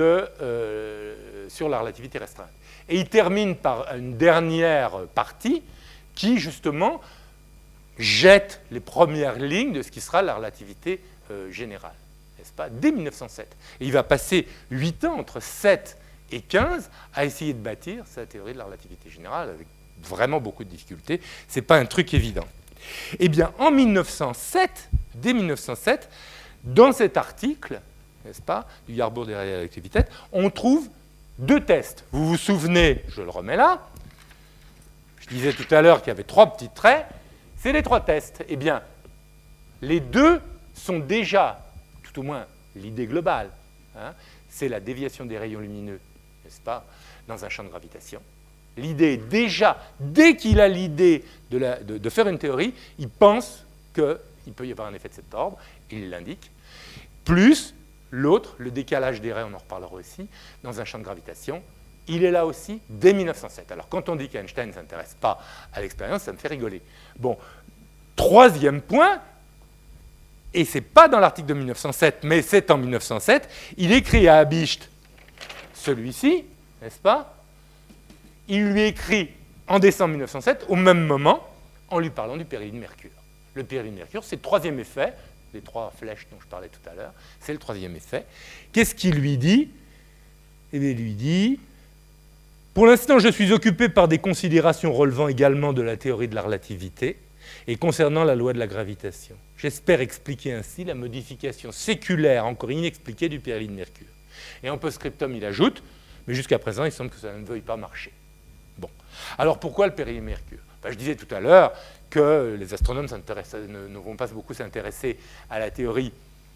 Speaker 2: sur la relativité restreinte. Et il termine par une dernière partie qui, justement, jette les premières lignes de ce qui sera la relativité générale, n'est-ce pas, dès 1907. Et il va passer 8 ans, entre 7 et 15, à essayer de bâtir sa théorie de la relativité générale, avec vraiment beaucoup de difficultés. Ce n'est pas un truc évident. Eh bien, en 1907, dès 1907, dans cet article, n'est-ce pas, du Jahrbuch der Radioaktivität, on trouve 2 tests. Vous vous souvenez, je le remets là, je disais tout à l'heure qu'il y avait 3 petits traits, c'est les 3 tests. Eh bien, les 2 sont déjà, tout au moins l'idée globale, hein, c'est la déviation des rayons lumineux, n'est-ce pas, dans un champ de gravitation. L'idée est déjà, dès qu'il a l'idée de faire une théorie, il pense qu'il peut y avoir un effet de cet ordre, il l'indique, plus l'autre, le décalage des rayons, on en reparlera aussi, dans un champ de gravitation, il est là aussi dès 1907. Alors quand on dit qu'Einstein ne s'intéresse pas à l'expérience, ça me fait rigoler. Bon, 3e point, et ce n'est pas dans l'article de 1907, mais c'est en 1907, il écrit à Habicht, celui-ci, n'est-ce pas? Il lui écrit en décembre 1907, au même moment, en lui parlant du péril de mercure. Le péril de mercure, c'est le 3e effet, les 3 flèches dont je parlais tout à l'heure, c'est le 3e effet. Qu'est-ce qu'il lui dit? Eh bien, il lui dit, pour l'instant, je suis occupé par des considérations relevant également de la théorie de la relativité et concernant la loi de la gravitation. J'espère expliquer ainsi la modification séculaire encore inexpliquée du péril de mercure. Et en post-scriptum, il ajoute, mais jusqu'à présent, il semble que ça ne veuille pas marcher. Bon. Alors, pourquoi le péril de mercure? Ben, je disais tout à l'heure que les astronomes ne vont pas beaucoup s'intéresser à la théorie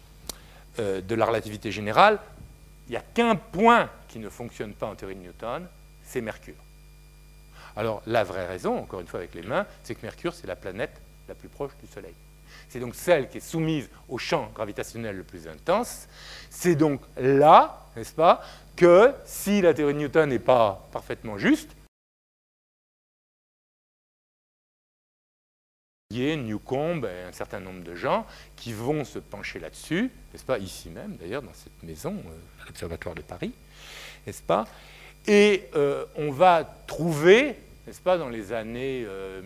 Speaker 2: de la relativité générale. Il n'y a qu'un point qui ne fonctionne pas en théorie de Newton, c'est Mercure. Alors, la vraie raison, encore une fois avec les mains, c'est que Mercure, c'est la planète la plus proche du Soleil. C'est donc celle qui est soumise au champ gravitationnel le plus intense. C'est donc là, n'est-ce pas, que si la théorie de Newton n'est pas parfaitement juste, Newcomb et un certain nombre de gens qui vont se pencher là-dessus, n'est-ce pas, ici même d'ailleurs, dans cette maison, à l'Observatoire de Paris, n'est-ce pas, et on va trouver, n'est-ce pas, dans les années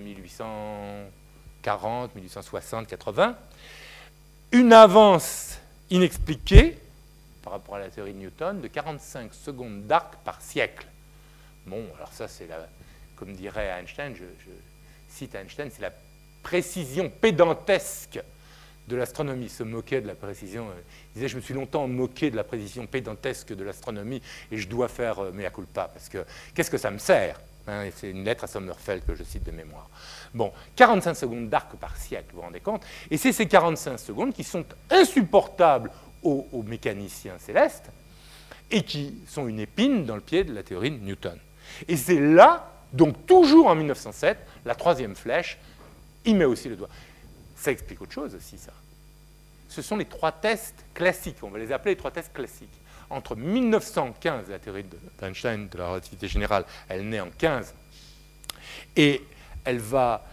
Speaker 2: 1840, 1860, 80, une avance inexpliquée par rapport à la théorie de Newton de 45 secondes d'arc par siècle. Bon, alors ça c'est la, comme dirait Einstein, je cite Einstein, c'est la précision pédantesque de l'astronomie. Il se moquait de la précision. Il disait, je me suis longtemps moqué de la précision pédantesque de l'astronomie et je dois faire mea culpa, parce que qu'est-ce que ça me sert, hein, c'est une lettre à Sommerfeld que je cite de mémoire. Bon, 45 secondes d'arc par siècle, vous vous rendez compte? Et c'est ces 45 secondes qui sont insupportables aux mécaniciens célestes et qui sont une épine dans le pied de la théorie de Newton. Et c'est là, donc toujours en 1907, la 3e flèche, il met aussi le doigt. Ça explique autre chose aussi, ça. Ce sont les 3 tests classiques, on va les appeler les 3 tests classiques. Entre 1915, la théorie d'Einstein de la relativité générale, elle naît en 15, et elle va...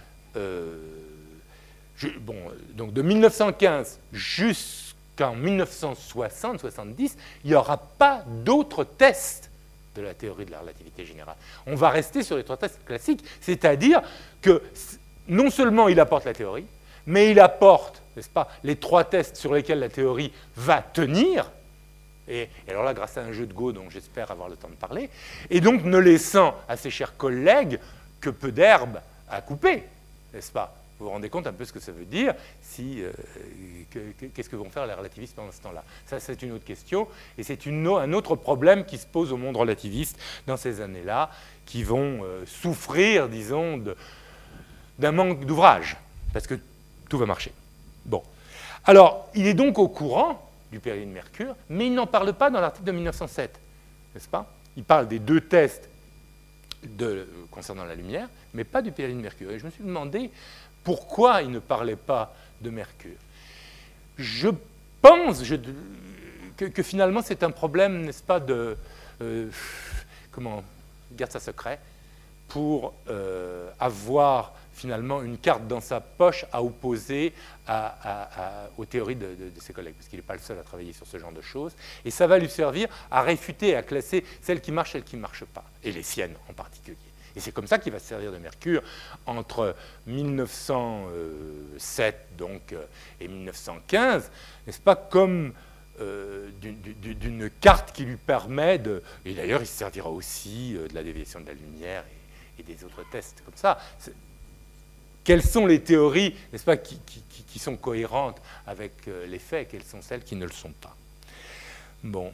Speaker 2: donc de 1915 jusqu'en 1960-70, il n'y aura pas d'autres tests de la théorie de la relativité générale. On va rester sur les 3 tests classiques, c'est-à-dire que non seulement il apporte la théorie, mais il apporte, n'est-ce pas, les 3 tests sur lesquels la théorie va tenir, et alors là, grâce à un jeu de Go dont j'espère avoir le temps de parler, et donc ne laissant à ses chers collègues que peu d'herbe à couper, n'est-ce pas? Vous vous rendez compte un peu ce que ça veut dire, qu'est-ce que vont faire les relativistes pendant ce temps-là? Ça, c'est une autre question, et c'est un autre problème qui se pose au monde relativiste dans ces années-là, qui vont souffrir, disons, d'un manque d'ouvrage, parce que tout va marcher. Bon. Alors, il est donc au courant du péril de mercure, mais il n'en parle pas dans l'article de 1907, n'est-ce pas? Il parle des 2 tests concernant la lumière, mais pas du péril de mercure. Et je me suis demandé pourquoi il ne parlait pas de mercure. Je pense que finalement c'est un problème, n'est-ce pas, comment, garde ça secret, pour avoir finalement une carte dans sa poche à opposer aux théories de ses collègues, parce qu'il n'est pas le seul à travailler sur ce genre de choses. Et ça va lui servir à réfuter, à classer celles qui marchent, celles qui ne marchent pas, et les siennes en particulier. Et c'est comme ça qu'il va se servir de Mercure entre 1907 donc, et 1915, n'est-ce pas, comme d'une carte qui lui permet de... Et d'ailleurs, il se servira aussi de la déviation de la lumière et des autres tests comme ça. Quelles sont les théories, n'est-ce pas, qui sont cohérentes avec les faits, quelles sont celles qui ne le sont pas. Bon.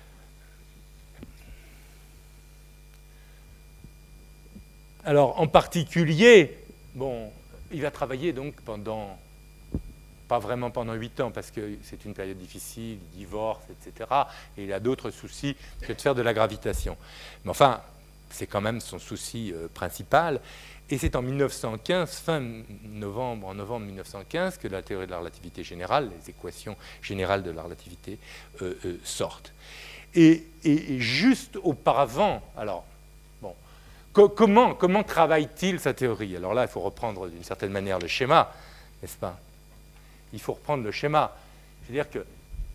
Speaker 2: Alors, en particulier, bon, il va travailler donc pendant, pas vraiment pendant 8 ans, parce que c'est une période difficile, il divorce, etc. Et il a d'autres soucis que de faire de la gravitation. Mais enfin, c'est quand même son souci principal. Et c'est en 1915, en novembre 1915, que la théorie de la relativité générale, les équations générales de la relativité, sortent. Et juste auparavant, alors, bon, comment travaille-t-il sa théorie? Alors là, il faut reprendre d'une certaine manière le schéma, n'est-ce pas? Il faut reprendre le schéma. C'est-à-dire que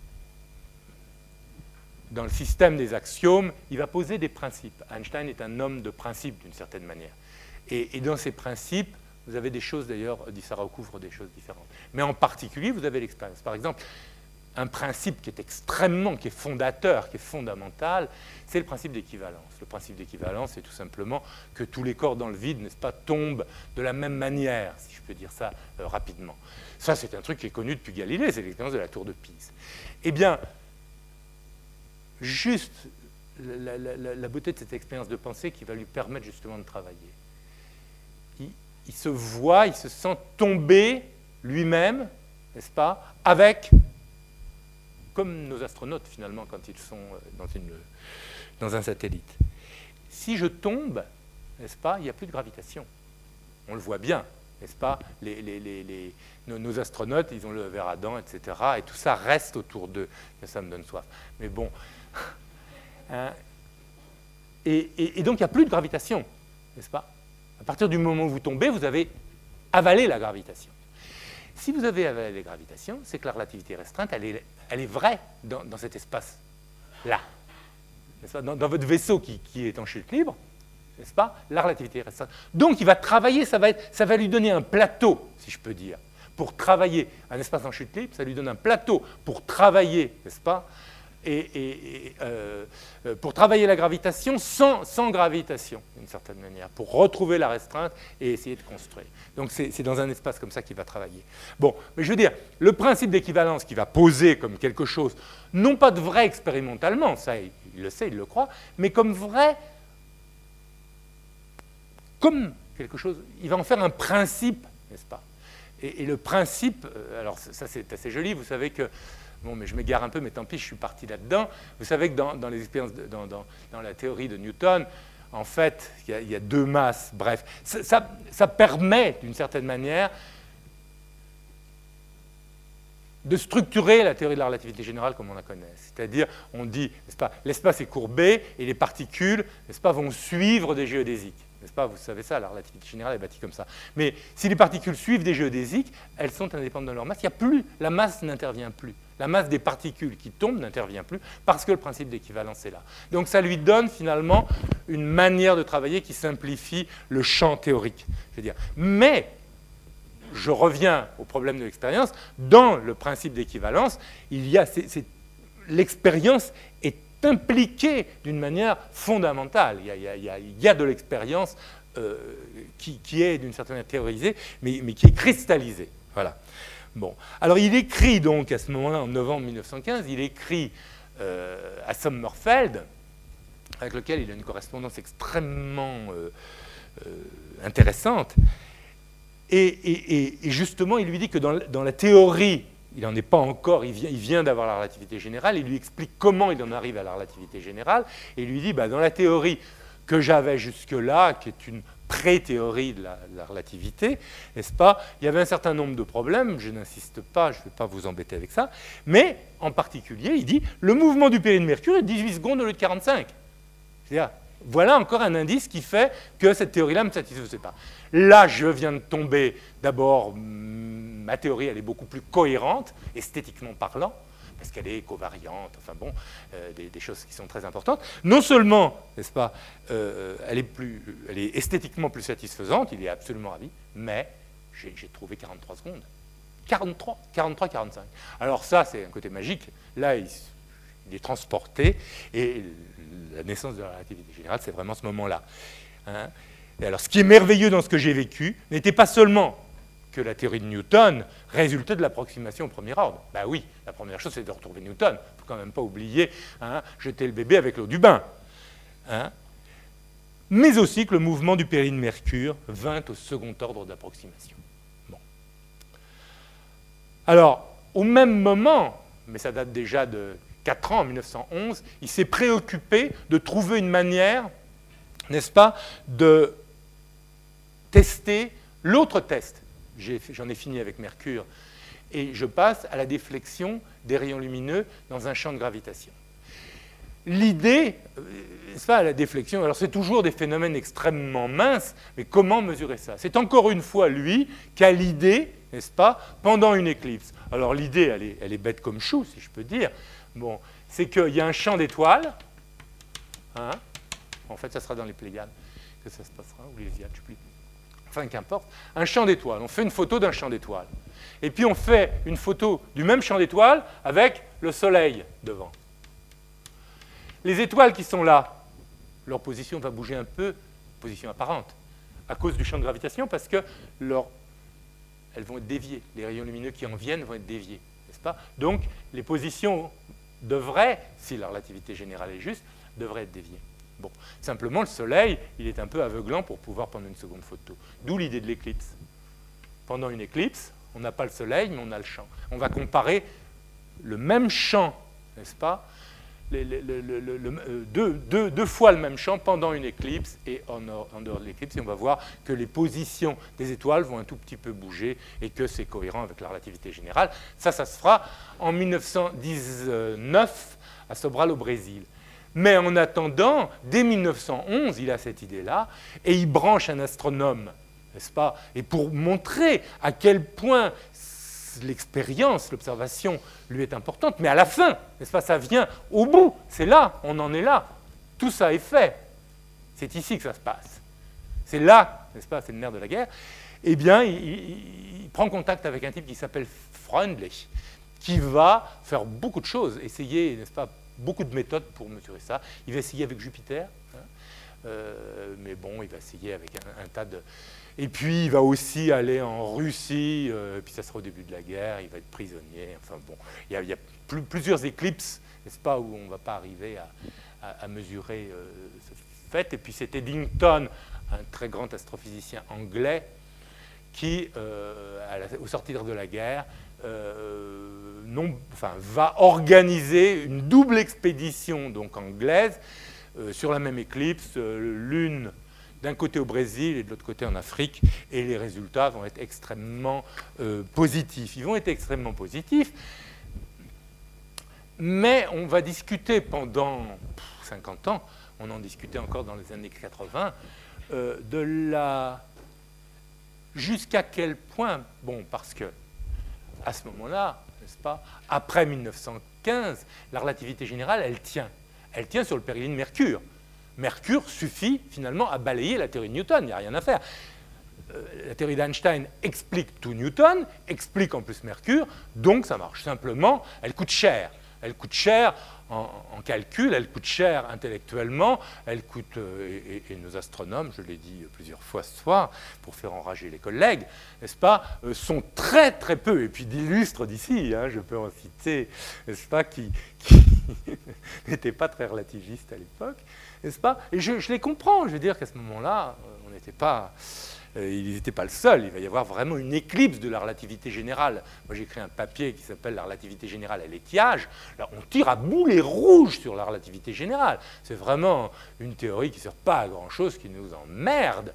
Speaker 2: dans le système des axiomes, il va poser des principes. Einstein est un homme de principes, d'une certaine manière. Et dans ces principes, vous avez des choses, d'ailleurs, ça recouvre des choses différentes. Mais en particulier, vous avez l'expérience. Par exemple, un principe qui est fondateur, qui est fondamental, c'est le principe d'équivalence. Le principe d'équivalence, c'est tout simplement que tous les corps dans le vide, n'est-ce pas, tombent de la même manière, si je peux dire ça rapidement. Ça, c'est un truc qui est connu depuis Galilée, c'est l'expérience de la tour de Pise. Eh bien, juste la beauté de cette expérience de pensée qui va lui permettre justement de travailler. Il se voit, il se sent tomber lui-même, n'est-ce pas, avec, comme nos astronautes finalement quand ils sont dans un satellite. Si je tombe, n'est-ce pas, il n'y a plus de gravitation. On le voit bien, n'est-ce pas, nos astronautes, ils ont le verre à dents, etc. Et tout ça reste autour d'eux. Ça me donne soif. Mais bon. Hein, et donc il n'y a plus de gravitation, n'est-ce pas? À partir du moment où vous tombez, vous avez avalé la gravitation. Si vous avez avalé la gravitation, c'est que la relativité restreinte, elle est vraie dans cet espace-là. N'est-ce pas? Dans votre vaisseau qui est en chute libre, n'est-ce pas? La relativité est restreinte. Donc il va travailler, ça va lui donner un plateau, si je peux dire, pour travailler. Un espace en chute libre, ça lui donne un plateau pour travailler, n'est-ce pas? Pour travailler la gravitation sans gravitation, d'une certaine manière, pour retrouver la restreinte et essayer de construire. Donc c'est dans un espace comme ça qu'il va travailler. Bon, mais je veux dire, le principe d'équivalence qu'il va poser comme quelque chose, non pas de vrai expérimentalement, ça il le sait, il le croit, mais comme vrai, comme quelque chose, il va en faire un principe, n'est-ce pas? Et le principe, alors ça c'est assez joli, vous savez que bon, mais je m'égare un peu, mais tant pis, je suis parti là-dedans. Vous savez que dans les expériences, dans la théorie de Newton, en fait, il y a deux masses. Bref, ça permet, d'une certaine manière, de structurer la théorie de la relativité générale comme on la connaît. C'est-à-dire, on dit, n'est-ce pas, l'espace est courbé et les particules, n'est-ce pas, vont suivre des géodésiques. N'est-ce pas? Vous savez ça, la relativité générale est bâtie comme ça. Mais si les particules suivent des géodésiques, elles sont indépendantes de leur masse. Il n'y a plus, la masse n'intervient plus. La masse des particules qui tombent n'intervient plus parce que le principe d'équivalence est là. Donc ça lui donne finalement une manière de travailler qui simplifie le champ théorique. Je veux dire. Mais, je reviens au problème de l'expérience, dans le principe d'équivalence, l'expérience est impliquée d'une manière fondamentale. Il y a de l'expérience qui est d'une certaine manière théorisée, mais qui est cristallisée. Voilà. Bon. Alors il écrit donc à ce moment-là, en novembre 1915, il écrit à Sommerfeld, avec lequel il a une correspondance extrêmement intéressante. Et justement, il lui dit que dans la théorie, il n'en est pas encore, il vient d'avoir la relativité générale, il lui explique comment il en arrive à la relativité générale, et il lui dit, dans la théorie que j'avais jusque-là, qui est une pré-théorie de la relativité, n'est-ce pas, il y avait un certain nombre de problèmes, je n'insiste pas, je ne vais pas vous embêter avec ça, mais en particulier, il dit, le mouvement du périhée de Mercure est 18 secondes au lieu de 45. C'est-à-dire, voilà encore un indice qui fait que cette théorie-là ne me satisfaisait pas. Là, je viens de tomber, d'abord, ma théorie, elle est beaucoup plus cohérente, esthétiquement parlant, parce qu'elle est covariante, enfin bon, des choses qui sont très importantes. Non seulement, n'est-ce pas, elle est esthétiquement plus satisfaisante, il est absolument ravi, mais j'ai trouvé 43 secondes. 43, 45. Alors ça, c'est un côté magique. Là, il est transporté, et la naissance de la relativité générale, c'est vraiment ce moment-là. Hein. Et alors, ce qui est merveilleux dans ce que j'ai vécu n'était pas seulement que la théorie de Newton résultait de l'approximation au premier ordre. Ben oui, la première chose, c'est de retrouver Newton. Il ne faut quand même pas oublier, hein, jeter le bébé avec l'eau du bain. Hein. Mais aussi que le mouvement du périhélie de Mercure vint au second ordre d'approximation. Bon. Alors, au même moment, mais ça date déjà de 4 ans, en 1911, il s'est préoccupé de trouver une manière, n'est-ce pas, de tester l'autre test. J'en ai fini avec Mercure, et je passe à la déflexion des rayons lumineux dans un champ de gravitation. L'idée, n'est-ce pas, la déflexion, alors c'est toujours des phénomènes extrêmement minces, mais comment mesurer ça? C'est encore une fois lui qui a l'idée, n'est-ce pas, pendant une éclipse. Alors l'idée, elle est bête comme chou, si je peux dire. Bon, c'est qu'il y a un champ d'étoiles, hein, en fait ça sera dans les Pléiades que ça se passera, ou les Hésiades, je ne sais plus. Enfin, qu'importe, un champ d'étoiles. On fait une photo d'un champ d'étoiles. Et puis on fait une photo du même champ d'étoiles avec le Soleil devant. Les étoiles qui sont là, leur position va bouger un peu, position apparente, à cause du champ de gravitation, parce que elles vont être déviées. Les rayons lumineux qui en viennent vont être déviés, n'est-ce pas? Donc, les positions devraient, si la relativité générale est juste, devraient être déviées. Bon, simplement, le Soleil, il est un peu aveuglant pour pouvoir prendre une seconde photo. D'où l'idée de l'éclipse. Pendant une éclipse, on n'a pas le Soleil, mais on a le champ. On va comparer le même champ, n'est-ce pas, deux fois le même champ pendant une éclipse et en dehors de l'éclipse, et on va voir que les positions des étoiles vont un tout petit peu bouger et que c'est cohérent avec la relativité générale. Ça se fera en 1919 à Sobral au Brésil. Mais en attendant, dès 1911, il a cette idée-là, et il branche un astronome, n'est-ce pas? Et pour montrer à quel point l'expérience, l'observation lui est importante, mais à la fin, n'est-ce pas, ça vient au bout, c'est là, on en est là, tout ça est fait, c'est ici que ça se passe, c'est là, n'est-ce pas, c'est le nerf de la guerre. Eh bien, il prend contact avec un type qui s'appelle Freundlich, qui va faire beaucoup de choses, essayer, n'est-ce pas, beaucoup de méthodes pour mesurer ça. Il va essayer avec Jupiter, hein, mais bon, il va essayer avec un tas de... Et puis, il va aussi aller en Russie, puis ça sera au début de la guerre, il va être prisonnier. Enfin bon, il y a plusieurs éclipses, n'est-ce pas, où on ne va pas arriver à mesurer ce fait. Et puis, c'est Eddington, un très grand astrophysicien anglais, qui, au sortir de la guerre, va organiser une double expédition donc anglaise sur la même éclipse, l'une d'un côté au Brésil et de l'autre côté en Afrique, et les résultats vont être extrêmement positifs. Ils vont être extrêmement positifs, mais on va discuter pendant 50 ans, on en discutait encore dans les années 80, jusqu'à quel point, bon, parce que à ce moment-là, n'est-ce pas, après 1915, la relativité générale, elle tient. Elle tient sur le périhélie de Mercure. Mercure suffit finalement à balayer la théorie de Newton, il n'y a rien à faire. La théorie d'Einstein explique tout Newton, explique en plus Mercure, donc ça marche. Simplement, elle coûte cher. Elle coûte cher en calcul, elle coûte cher intellectuellement, elle coûte, et nos astronomes, je l'ai dit plusieurs fois ce soir, pour faire enrager les collègues, n'est-ce pas, sont très très peu, et puis d'illustres d'ici, hein, je peux en citer, n'est-ce pas, qui n'étaient pas très relativistes à l'époque, n'est-ce pas, et je les comprends, je veux dire qu'à ce moment-là, on n'était pas... ils n'étaient pas le seul, il va y avoir vraiment une éclipse de la relativité générale. Moi j'ai écrit un papier qui s'appelle « La relativité générale à l'étiage ». Là on tire à boulet rouge sur la relativité générale. C'est vraiment une théorie qui ne sert pas à grand-chose, qui nous emmerde.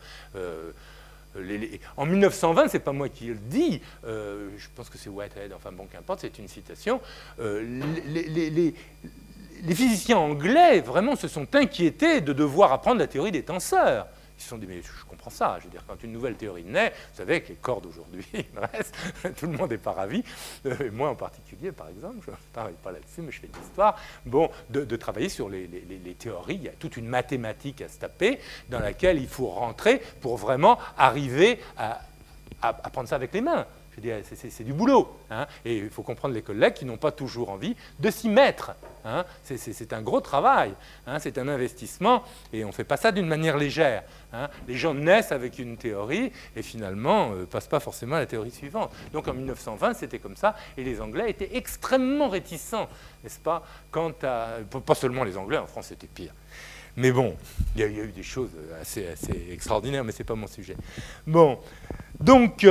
Speaker 2: En 1920, ce n'est pas moi qui le dis, je pense que c'est Whitehead, enfin bon, qu'importe, c'est une citation, les physiciens anglais, vraiment, se sont inquiétés de devoir apprendre la théorie des tenseurs. Ils se sont dit, mais je comprends ça. Je veux dire, quand une nouvelle théorie naît, vous savez que les cordes aujourd'hui restent, tout le monde n'est pas ravi. Et moi en particulier, par exemple, je ne travaille pas là-dessus, mais je fais de l'histoire. Bon, de travailler sur les théories, il y a toute une mathématique à se taper dans laquelle il faut rentrer pour vraiment arriver à prendre ça avec les mains. Je veux dire, c'est du boulot. Hein, et il faut comprendre les collègues qui n'ont pas toujours envie de s'y mettre. Hein, c'est un gros travail, hein, c'est un investissement, et on ne fait pas ça d'une manière légère. Hein. Les gens naissent avec une théorie, et finalement ne passent pas forcément à la théorie suivante. Donc en 1920, c'était comme ça, et les Anglais étaient extrêmement réticents, n'est-ce pas, quant à... Pas seulement les Anglais, en France c'était pire. Mais bon, il y a eu des choses assez extraordinaires, mais ce n'est pas mon sujet. Bon, donc...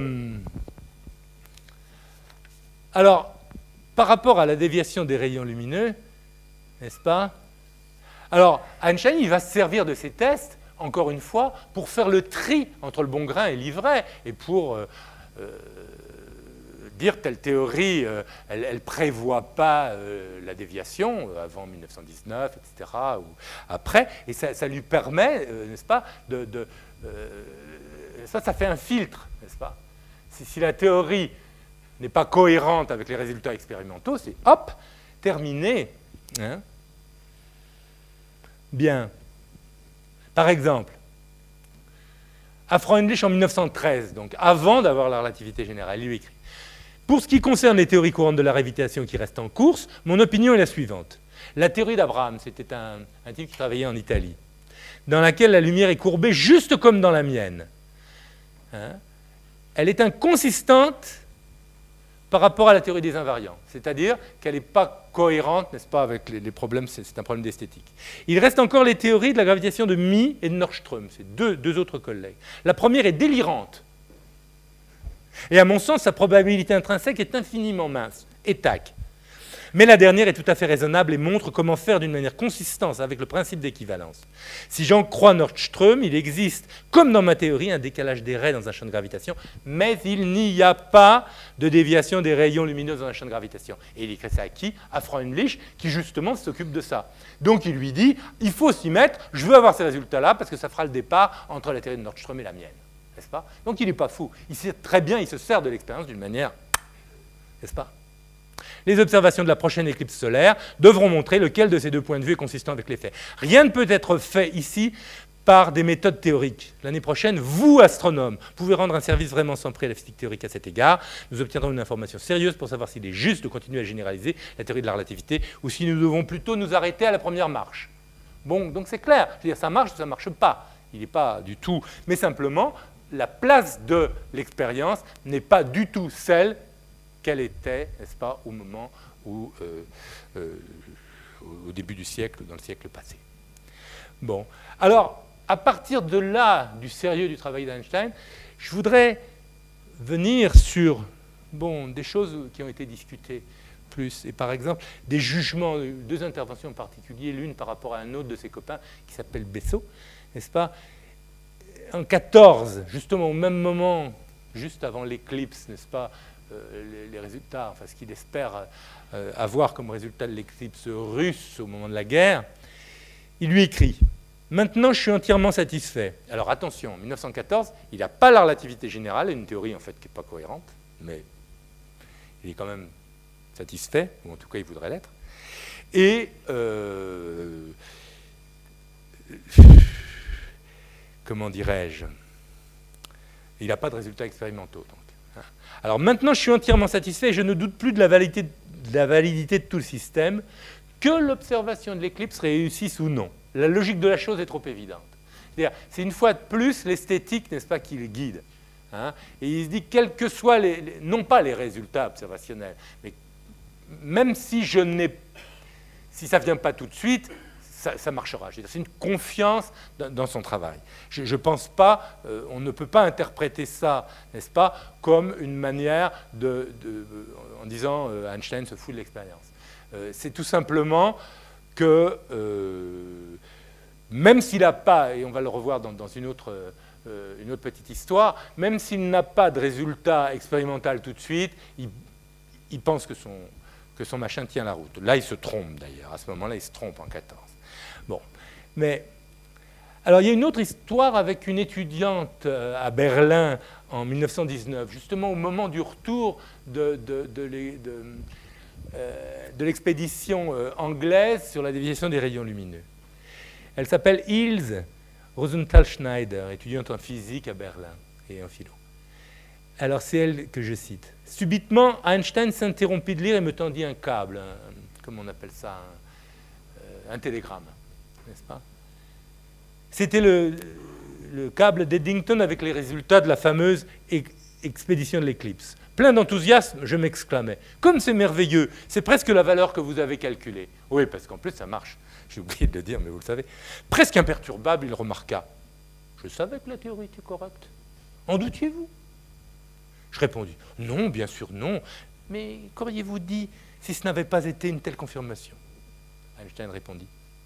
Speaker 2: alors, par rapport à la déviation des rayons lumineux, n'est-ce pas? Alors, Einstein, il va se servir de ces tests, encore une fois, pour faire le tri entre le bon grain et l'ivraie, et pour dire telle théorie, elle ne prévoit pas la déviation avant 1919, etc., ou après, et ça lui permet, n'est-ce pas, ça fait un filtre, n'est-ce pas? Si la théorie n'est pas cohérente avec les résultats expérimentaux, c'est hop, terminé. Hein? Bien. Par exemple, à Freundlich en 1913, donc avant d'avoir la relativité générale, il lui écrit « Pour ce qui concerne les théories courantes de la gravitation qui restent en course, mon opinion est la suivante. La théorie d'Abraham, c'était un type qui travaillait en Italie, dans laquelle la lumière est courbée juste comme dans la mienne. Hein? Elle est inconsistante par rapport à la théorie des invariants, c'est-à-dire qu'elle n'est pas cohérente, n'est-ce pas, avec les problèmes, c'est un problème d'esthétique. Il reste encore les théories de la gravitation de Mie et de Nordström, c'est deux autres collègues. La première est délirante, et à mon sens, sa probabilité intrinsèque est infiniment mince, et tac. Mais la dernière est tout à fait raisonnable et montre comment faire d'une manière consistante avec le principe d'équivalence. Si j'en crois Nordström, il existe, comme dans ma théorie, un décalage des raies dans un champ de gravitation, mais il n'y a pas de déviation des rayons lumineux dans un champ de gravitation. Et il écrit ça à qui? À Freundlich, qui justement s'occupe de ça. Donc il lui dit, il faut s'y mettre, je veux avoir ces résultats-là, parce que ça fera le départ entre la théorie de Nordström et la mienne. N'est-ce pas? Donc il n'est pas fou. Il sait très bien, il se sert de l'expérience d'une manière, n'est-ce pas? Les observations de la prochaine éclipse solaire devront montrer lequel de ces deux points de vue est consistant avec les faits. Rien ne peut être fait ici par des méthodes théoriques. L'année prochaine, vous, astronomes, pouvez rendre un service vraiment sans prix à la physique théorique à cet égard. Nous obtiendrons une information sérieuse pour savoir s'il est juste de continuer à généraliser la théorie de la relativité ou si nous devons plutôt nous arrêter à la première marche. Bon, donc c'est clair. Je veux dire, ça marche ou ça ne marche pas. Il n'est pas du tout... Mais simplement, la place de l'expérience n'est pas du tout celle qu'elle était, n'est-ce pas, au moment où, au début du siècle, dans le siècle passé. Bon, alors, à partir de là, du sérieux du travail d'Einstein, je voudrais venir sur, bon, des choses qui ont été discutées plus, et par exemple, des jugements, deux interventions en particulier, l'une par rapport à un autre de ses copains, qui s'appelle Bessot, n'est-ce pas? En 14, justement au même moment, juste avant l'éclipse, n'est-ce pas, les résultats, enfin ce qu'il espère avoir comme résultat de l'éclipse russe au moment de la guerre, il lui écrit « Maintenant, je suis entièrement satisfait. » Alors attention, en 1914, il n'a pas la relativité générale, une théorie en fait qui n'est pas cohérente, mais il est quand même satisfait, ou en tout cas il voudrait l'être. Et comment dirais-je, il n'a pas de résultats expérimentaux. Donc. Alors maintenant, je suis entièrement satisfait et je ne doute plus de la validité de tout le système, que l'observation de l'éclipse réussisse ou non. La logique de la chose est trop évidente. C'est une fois de plus l'esthétique, n'est-ce pas, qui le guide. Hein, et il se dit, quels que soient non pas les résultats observationnels, mais même si ça ne vient pas tout de suite, ça marchera. C'est une confiance dans son travail. Je ne pense pas, on ne peut pas interpréter ça, n'est-ce pas, comme une manière en disant Einstein se fout de l'expérience. C'est tout simplement que, même s'il n'a pas, et on va le revoir dans une autre petite histoire, même s'il n'a pas de résultat expérimental tout de suite, il pense que que son machin tient la route. Là, il se trompe d'ailleurs. À ce moment-là, il se trompe en 14. Bon, mais... Alors, il y a une autre histoire avec une étudiante à Berlin en 1919, justement au moment du retour de l'expédition anglaise sur la déviation des rayons lumineux. Elle s'appelle Ilse Rosenthal-Schneider, étudiante en physique à Berlin et en philo. Alors, c'est elle que je cite. « Subitement, Einstein s'interrompit de lire et me tendit un câble, comment on appelle ça, un télégramme, n'est-ce pas ? C'était le câble d'Eddington avec les résultats de la fameuse expédition de l'éclipse. Plein d'enthousiasme, je m'exclamais. Comme c'est merveilleux, c'est presque la valeur que vous avez calculée. Oui, parce qu'en plus, ça marche. J'ai oublié de le dire, mais vous le savez. Presque imperturbable, il remarqua. Je savais que la théorie était correcte. En doutiez-vous? Je répondis. Non, bien sûr, non. Mais qu'auriez-vous dit si ce n'avait pas été une telle confirmation? Einstein répondit.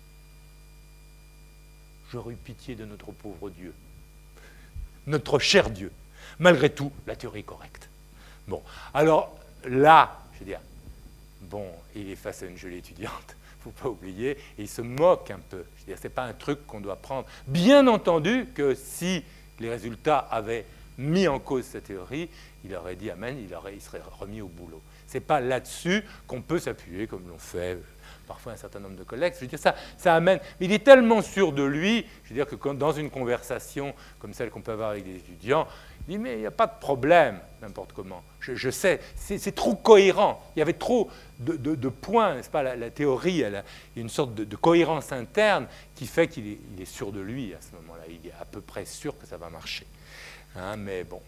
Speaker 2: J'aurais eu pitié de notre pauvre Dieu, notre cher Dieu. Malgré tout, la théorie est correcte. Bon, alors là, je veux dire, bon, il est face à une jolie étudiante, il ne faut pas oublier, et il se moque un peu. Je veux dire, ce n'est pas un truc qu'on doit prendre. Bien entendu que si les résultats avaient mis en cause sa théorie, il aurait dit amen, il serait remis au boulot. Ce n'est pas là-dessus qu'on peut s'appuyer, comme l'ont fait parfois un certain nombre de collègues. Je veux dire, ça amène. Mais il est tellement sûr de lui, je veux dire que dans une conversation comme celle qu'on peut avoir avec des étudiants, il dit mais il n'y a pas de problème, n'importe comment. Je sais, c'est trop cohérent. Il y avait trop de points, n'est-ce pas? La théorie, il y a une sorte de cohérence interne qui fait qu'il est sûr de lui à ce moment-là. Il est à peu près sûr que ça va marcher. Hein, mais bon.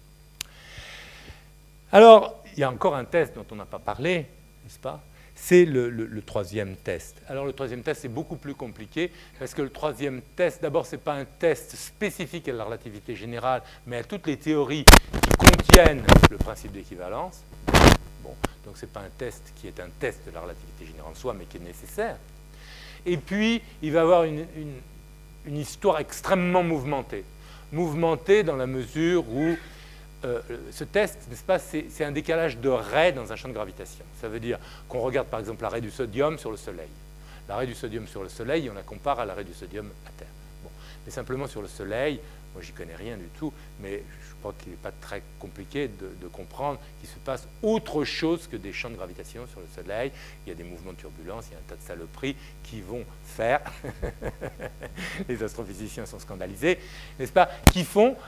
Speaker 2: Alors, il y a encore un test dont on n'a pas parlé, n'est-ce pas? C'est le troisième test. Alors le troisième test, c'est beaucoup plus compliqué, parce que le troisième test, d'abord, ce n'est pas un test spécifique à la relativité générale, mais à toutes les théories qui contiennent le principe d'équivalence. Bon, donc ce n'est pas un test qui est un test de la relativité générale en soi, mais qui est nécessaire. Et puis, il va y avoir une histoire extrêmement mouvementée. Mouvementée dans la mesure où ce test, n'est-ce pas, c'est un décalage de rais dans un champ de gravitation. Ça veut dire qu'on regarde par exemple l'arrêt du sodium sur le Soleil. L'arrêt du sodium sur le Soleil, on la compare à l'arrêt du sodium à Terre. Bon. Mais simplement sur le Soleil, moi j'y connais rien du tout, mais je crois qu'il n'est pas très compliqué de comprendre qu'il se passe autre chose que des champs de gravitation sur le Soleil. Il y a des mouvements de turbulence, il y a un tas de saloperies qui vont faire, les astrophysiciens sont scandalisés, n'est-ce pas, qui font...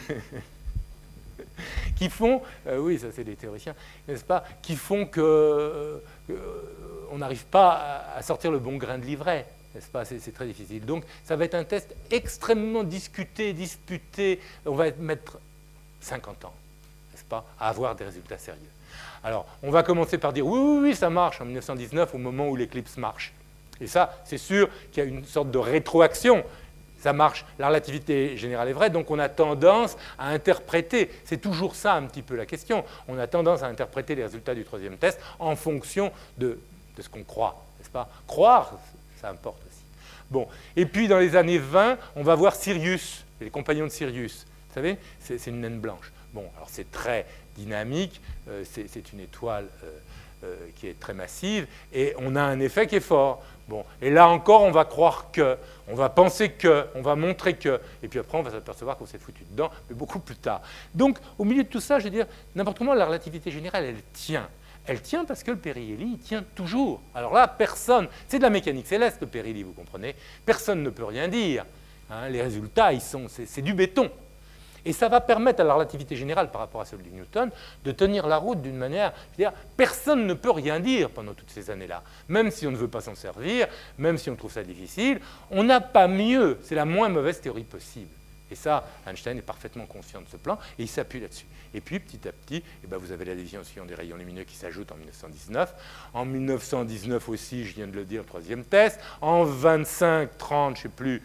Speaker 2: oui, ça c'est des théoriciens, n'est-ce pas, qui font qu'on n'arrive pas à sortir le bon grain de livret, n'est-ce pas, c'est très difficile. Donc ça va être un test extrêmement discuté, disputé, on va mettre 50 ans, n'est-ce pas, à avoir des résultats sérieux. Alors, on va commencer par dire oui, ça marche en 1919, au moment où l'éclipse marche. Et ça, c'est sûr qu'il y a une sorte de rétroaction. Ça marche, la relativité générale est vraie, donc on a tendance à interpréter, c'est toujours ça un petit peu la question, on a tendance à interpréter les résultats du troisième test en fonction de ce qu'on croit, n'est-ce pas? Croire, ça importe aussi. Bon, et puis dans les années 20, on va voir Sirius, les compagnons de Sirius, vous savez, c'est une naine blanche. Bon, alors c'est très dynamique, c'est une étoile qui est très massive, et on a un effet qui est fort. Bon, et là encore, on va croire que, on va penser que, on va montrer que, et puis après, on va s'apercevoir qu'on s'est foutu dedans, mais beaucoup plus tard. Donc, au milieu de tout ça, je veux dire, n'importe comment, la relativité générale, elle tient. Elle tient parce que le périhélie, il tient toujours. Alors là, personne, c'est de la mécanique céleste, le périhélie, vous comprenez, personne ne peut rien dire. Hein, les résultats, c'est du béton. Et ça va permettre à la relativité générale, par rapport à celle de Newton, de tenir la route d'une manière... Je veux dire, personne ne peut rien dire pendant toutes ces années-là. Même si on ne veut pas s'en servir, même si on trouve ça difficile, on n'a pas mieux. C'est la moins mauvaise théorie possible. Et ça, Einstein est parfaitement conscient de ce plan, et il s'appuie là-dessus. Et puis, petit à petit, eh ben, vous avez la déviation des rayons lumineux qui s'ajoute en 1919. En 1919 aussi, je viens de le dire, le troisième test. En 25, 30, je ne sais plus,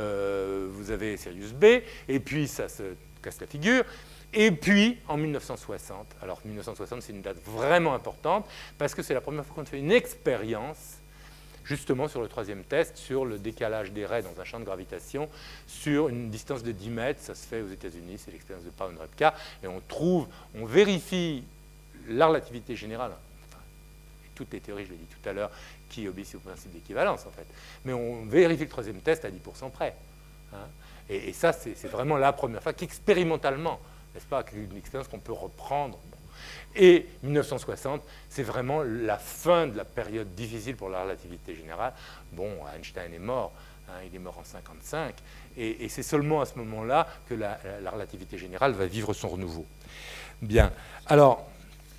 Speaker 2: vous avez Sirius B, et puis ça se casse la figure. Et puis, en 1960, alors 1960, c'est une date vraiment importante, parce que c'est la première fois qu'on fait une expérience, justement sur le troisième test, sur le décalage des raies dans un champ de gravitation, sur une distance de 10 mètres, ça se fait aux États-Unis, c'est l'expérience de Brown-Repka, et on vérifie la relativité générale, enfin, toutes les théories, je l'ai dit tout à l'heure, qui obéissent au principe d'équivalence, en fait. Mais on vérifie le troisième test à 10% près. Hein. Et ça, c'est vraiment la première fois qu'expérimentalement, n'est-ce pas, une expérience qu'on peut reprendre. Bon. Et 1960, c'est vraiment la fin de la période difficile pour la relativité générale. Bon, Einstein est mort, hein, il est mort en 1955, et c'est seulement à ce moment-là que la relativité générale va vivre son renouveau. Bien, alors,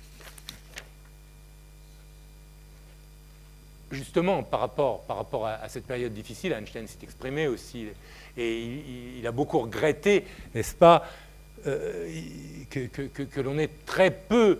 Speaker 2: justement, par rapport à cette période difficile, Einstein s'est exprimé aussi, et il a beaucoup regretté, n'est-ce pas, que l'on ait très peu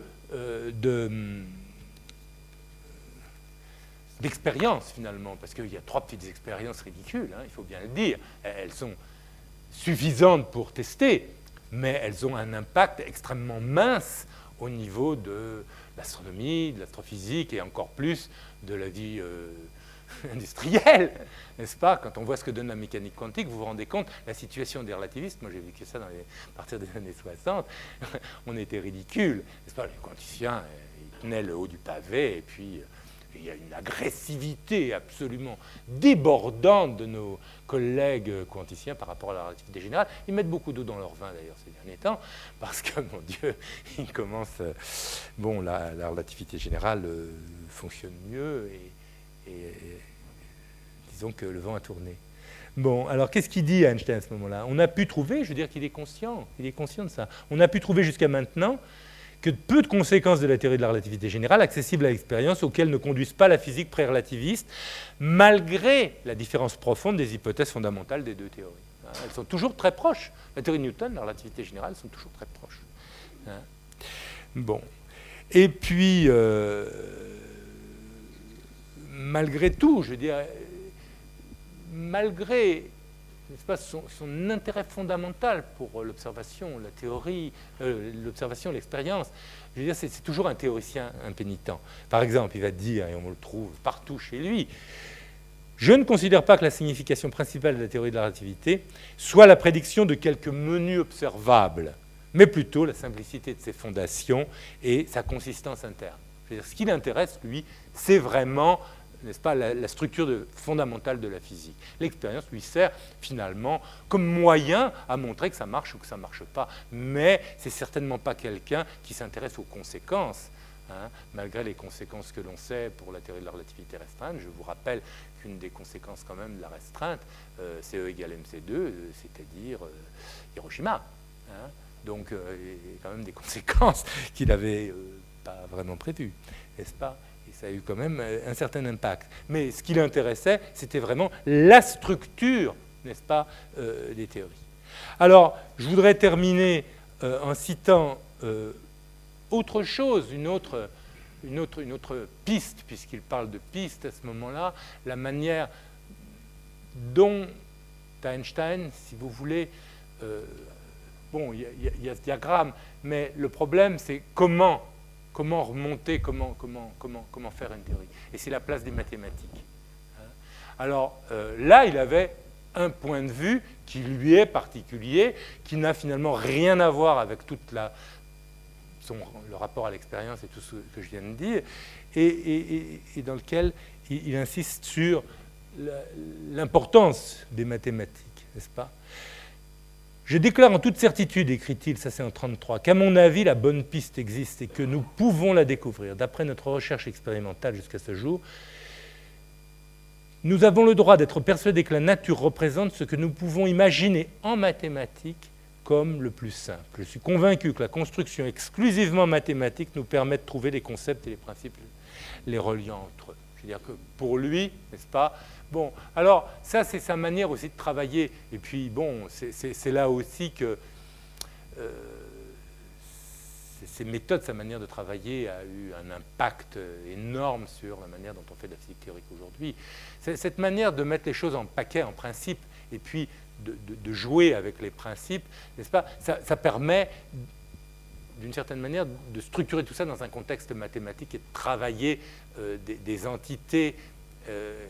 Speaker 2: d'expériences, finalement, parce qu'il y a 3 petites expériences ridicules, hein, il faut bien le dire. Elles sont suffisantes pour tester, mais elles ont un impact extrêmement mince au niveau de l'astronomie, de l'astrophysique et encore plus de la vie industrielle, n'est-ce pas? Quand on voit ce que donne la mécanique quantique, vous vous rendez compte, la situation des relativistes, moi j'ai vécu ça à partir des années 60, on était ridicules, n'est-ce pas? Les quanticiens, ils tenaient le haut du pavé, et puis il y a une agressivité absolument débordante de nos collègues quanticiens par rapport à la relativité générale. Ils mettent beaucoup d'eau dans leur vin, d'ailleurs, ces derniers temps, parce que, mon Dieu, ils commencent... bon, la relativité générale fonctionne mieux, et disons que le vent a tourné. Bon, alors qu'est-ce qu'il dit Einstein à ce moment-là? On a pu trouver, je veux dire qu'il est conscient de ça. On a pu trouver jusqu'à maintenant que peu de conséquences de la théorie de la relativité générale accessibles à l'expérience auxquelles ne conduisent pas la physique pré-relativiste, malgré la différence profonde des hypothèses fondamentales des 2 théories. Elles sont toujours très proches. La théorie de Newton, la relativité générale, sont toujours très proches. Bon. Et puis, malgré tout, je veux dire, malgré, n'est-ce pas, son intérêt fondamental pour l'observation, la théorie, l'observation, l'expérience, je veux dire, c'est toujours un théoricien impénitent. Par exemple, il va dire, et on le trouve partout chez lui, je ne considère pas que la signification principale de la théorie de la relativité soit la prédiction de quelques menus observables, mais plutôt la simplicité de ses fondations et sa consistance interne. Je veux dire, ce qui l'intéresse, lui, c'est vraiment, n'est-ce pas, la structure fondamentale de la physique. L'expérience lui sert finalement comme moyen à montrer que ça marche ou que ça ne marche pas. Mais ce n'est certainement pas quelqu'un qui s'intéresse aux conséquences, hein, malgré les conséquences que l'on sait pour la théorie de la relativité restreinte. Je vous rappelle qu'une des conséquences quand même de la restreinte, c'est E égale MC2, c'est-à-dire Hiroshima. Hein. Donc il y a quand même des conséquences qu'il n'avait pas vraiment prévues, n'est-ce pas? Et ça a eu quand même un certain impact. Mais ce qui l'intéressait, c'était vraiment la structure, n'est-ce pas, des théories. Alors, je voudrais terminer en citant autre chose, une autre piste, puisqu'il parle de piste à ce moment-là, la manière dont Einstein, si vous voulez, bon, il y a ce diagramme, mais le problème, c'est comment remonter, comment faire une théorie. Et c'est la place des mathématiques. Alors là, il avait un point de vue qui lui est particulier, qui n'a finalement rien à voir avec toute le rapport à l'expérience et tout ce que je viens de dire, et dans lequel il insiste sur l'importance des mathématiques, n'est-ce pas? Je déclare en toute certitude, écrit-il, ça c'est en 1933, qu'à mon avis, la bonne piste existe et que nous pouvons la découvrir. D'après notre recherche expérimentale jusqu'à ce jour, nous avons le droit d'être persuadés que la nature représente ce que nous pouvons imaginer en mathématiques comme le plus simple. Je suis convaincu que la construction exclusivement mathématique nous permet de trouver les concepts et les principes les reliant entre eux. Je veux dire que pour lui, n'est-ce pas? Bon, alors ça c'est sa manière aussi de travailler. Et puis bon, c'est là aussi que ses méthodes, sa manière de travailler a eu un impact énorme sur la manière dont on fait de la physique théorique aujourd'hui. Cette manière de mettre les choses en paquet, en principe, et puis de jouer avec les principes, n'est-ce pas? Ça permet d'une certaine manière de structurer tout ça dans un contexte mathématique et de travailler des entités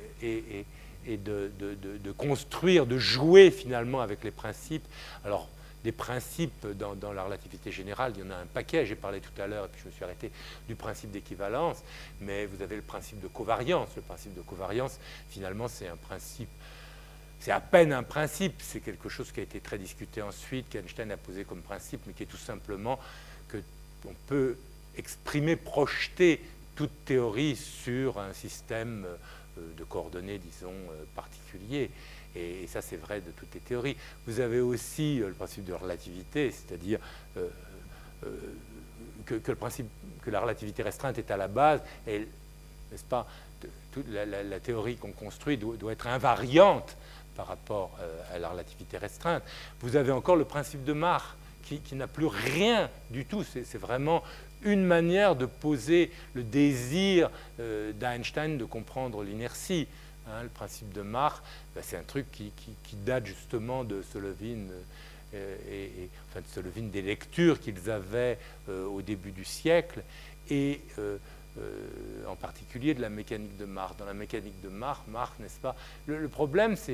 Speaker 2: et de construire, de jouer finalement avec les principes. Alors, des principes dans la relativité générale. Il y en a un paquet, j'ai parlé tout à l'heure, et puis je me suis arrêté du principe d'équivalence, mais vous avez le principe de covariance. Le principe de covariance, finalement, c'est un principe, c'est à peine un principe, c'est quelque chose qui a été très discuté ensuite, qu'Einstein a posé comme principe, mais qui est tout simplement qu'on peut exprimer, projeter toute théorie sur un système de coordonnées, disons, particulier. Et ça, c'est vrai de toutes les théories. Vous avez aussi le principe de relativité, c'est-à-dire que la relativité restreinte est à la base, et, n'est-ce pas, toute la théorie qu'on construit doit être invariante par rapport à la relativité restreinte. Vous avez encore le principe de Mach, qui n'a plus rien du tout. C'est vraiment une manière de poser le désir d'Einstein de comprendre l'inertie. Hein, le principe de Mach, ben, c'est un truc qui date justement de Solovin, enfin de Solovin, des lectures qu'ils avaient au début du siècle, et en particulier de la mécanique de Mach. Dans la mécanique de Mach, n'est-ce pas, le problème, c'est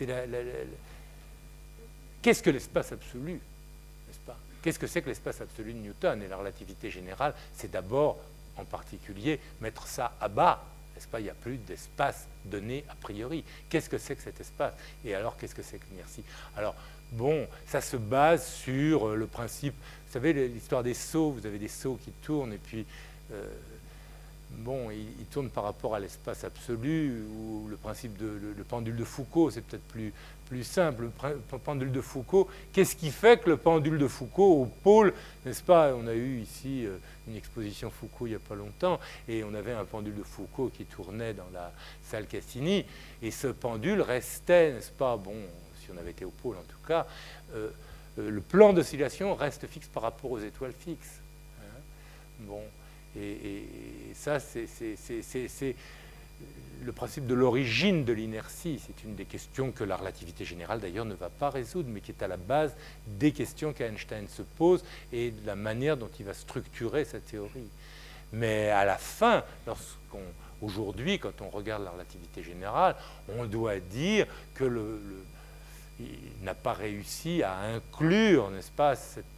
Speaker 2: qu'est-ce que l'espace absolu, n'est-ce pas? Qu'est-ce que c'est que l'espace absolu de Newton? Et la relativité générale, c'est d'abord, en particulier, mettre ça à bas. N'est-ce pas? Il n'y a plus d'espace donné a priori. Qu'est-ce que c'est que cet espace? Et alors, qu'est-ce que c'est que l'inertie? Alors, bon, ça se base sur le principe... Vous savez, l'histoire des sauts, vous avez des sauts qui tournent, et puis... bon, ils tournent par rapport à l'espace absolu, ou le principe le pendule de Foucault, c'est peut-être plus simple. Le pendule de Foucault, qu'est-ce qui fait que le pendule de Foucault au pôle, n'est-ce pas? On a eu ici une exposition Foucault il n'y a pas longtemps, et on avait un pendule de Foucault qui tournait dans la salle Cassini, et ce pendule restait, n'est-ce pas, bon, si on avait été au pôle en tout cas, le plan d'oscillation reste fixe par rapport aux étoiles fixes. Hein? Bon. Et ça, c'est le principe de l'origine de l'inertie. C'est une des questions que la relativité générale, d'ailleurs, ne va pas résoudre, mais qui est à la base des questions qu'Einstein se pose et de la manière dont il va structurer sa théorie. Mais à la fin, aujourd'hui, quand on regarde la relativité générale, on doit dire que il n'a pas réussi à inclure, n'est-ce pas,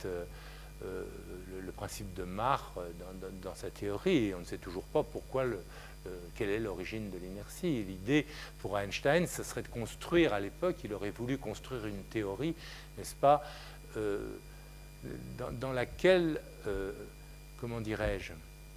Speaker 2: le principe de Mach dans sa théorie, et on ne sait toujours pas pourquoi quelle est l'origine de l'inertie. L'idée pour Einstein, ce serait de construire, à l'époque, il aurait voulu construire une théorie, n'est-ce pas, dans laquelle, comment dirais-je,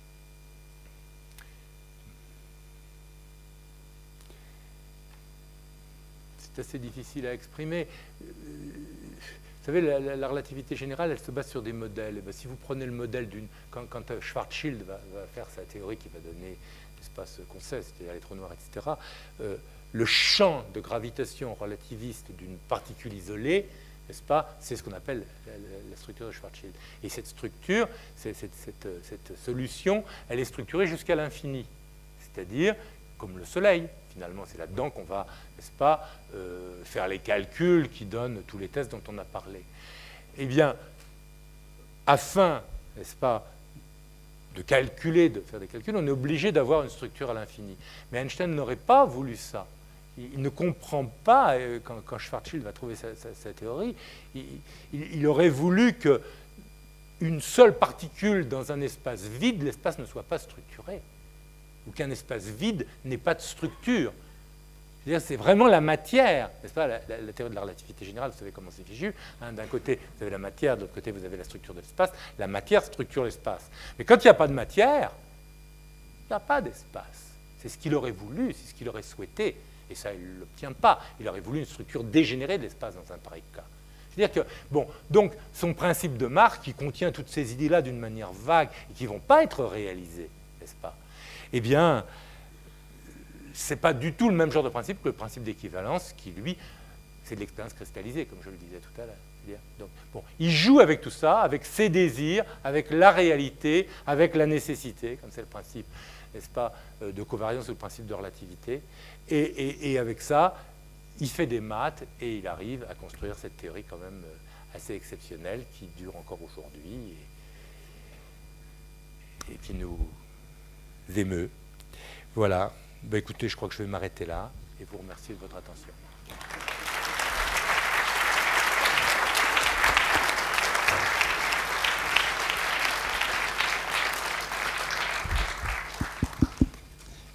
Speaker 2: c'est assez difficile à exprimer. Vous savez, la relativité générale, elle se base sur des modèles. Et bien, si vous prenez le modèle quand Schwarzschild va faire sa théorie qui va donner l'espace qu'on sait, c'est-à-dire les trous noirs, etc., le champ de gravitation relativiste d'une particule isolée, n'est-ce pas, c'est ce qu'on appelle la structure de Schwarzschild. Et cette structure, cette solution, elle est structurée jusqu'à l'infini. C'est-à-dire, comme le Soleil. Finalement, c'est là-dedans qu'on va, n'est-ce pas, faire les calculs qui donnent tous les tests dont on a parlé. Eh bien, afin, n'est-ce pas, de calculer, de faire des calculs, on est obligé d'avoir une structure à l'infini. Mais Einstein n'aurait pas voulu ça. Il ne comprend pas, quand Schwarzschild va trouver sa théorie, il aurait voulu qu'une seule particule dans un espace vide, l'espace ne soit pas structuré, ou qu'un espace vide n'ait pas de structure. C'est-à-dire, c'est vraiment la matière, n'est-ce pas, la théorie de la relativité générale, vous savez comment c'est fichu. Hein, d'un côté, vous avez la matière, de l'autre côté, vous avez la structure de l'espace. La matière structure l'espace. Mais quand il n'y a pas de matière, il n'y a pas d'espace. C'est ce qu'il aurait voulu, c'est ce qu'il aurait souhaité. Et ça, il ne l'obtient pas. Il aurait voulu une structure dégénérée de l'espace dans un pareil cas. C'est-à-dire que, bon, donc, son principe de Mach, qui contient toutes ces idées-là d'une manière vague et qui ne vont pas être réalisées, n'est-ce pas? Eh bien, ce n'est pas du tout le même genre de principe que le principe d'équivalence qui, lui, c'est de l'expérience cristallisée, comme je le disais tout à l'heure. Donc, bon, il joue avec tout ça, avec ses désirs, avec la réalité, avec la nécessité, comme c'est le principe, n'est-ce pas, de covariance ou le principe de relativité. Et avec ça, il fait des maths et il arrive à construire cette théorie quand même assez exceptionnelle qui dure encore aujourd'hui et qui nous émeut. Voilà. Ben écoutez, je crois que je vais m'arrêter là et vous remercier de votre attention.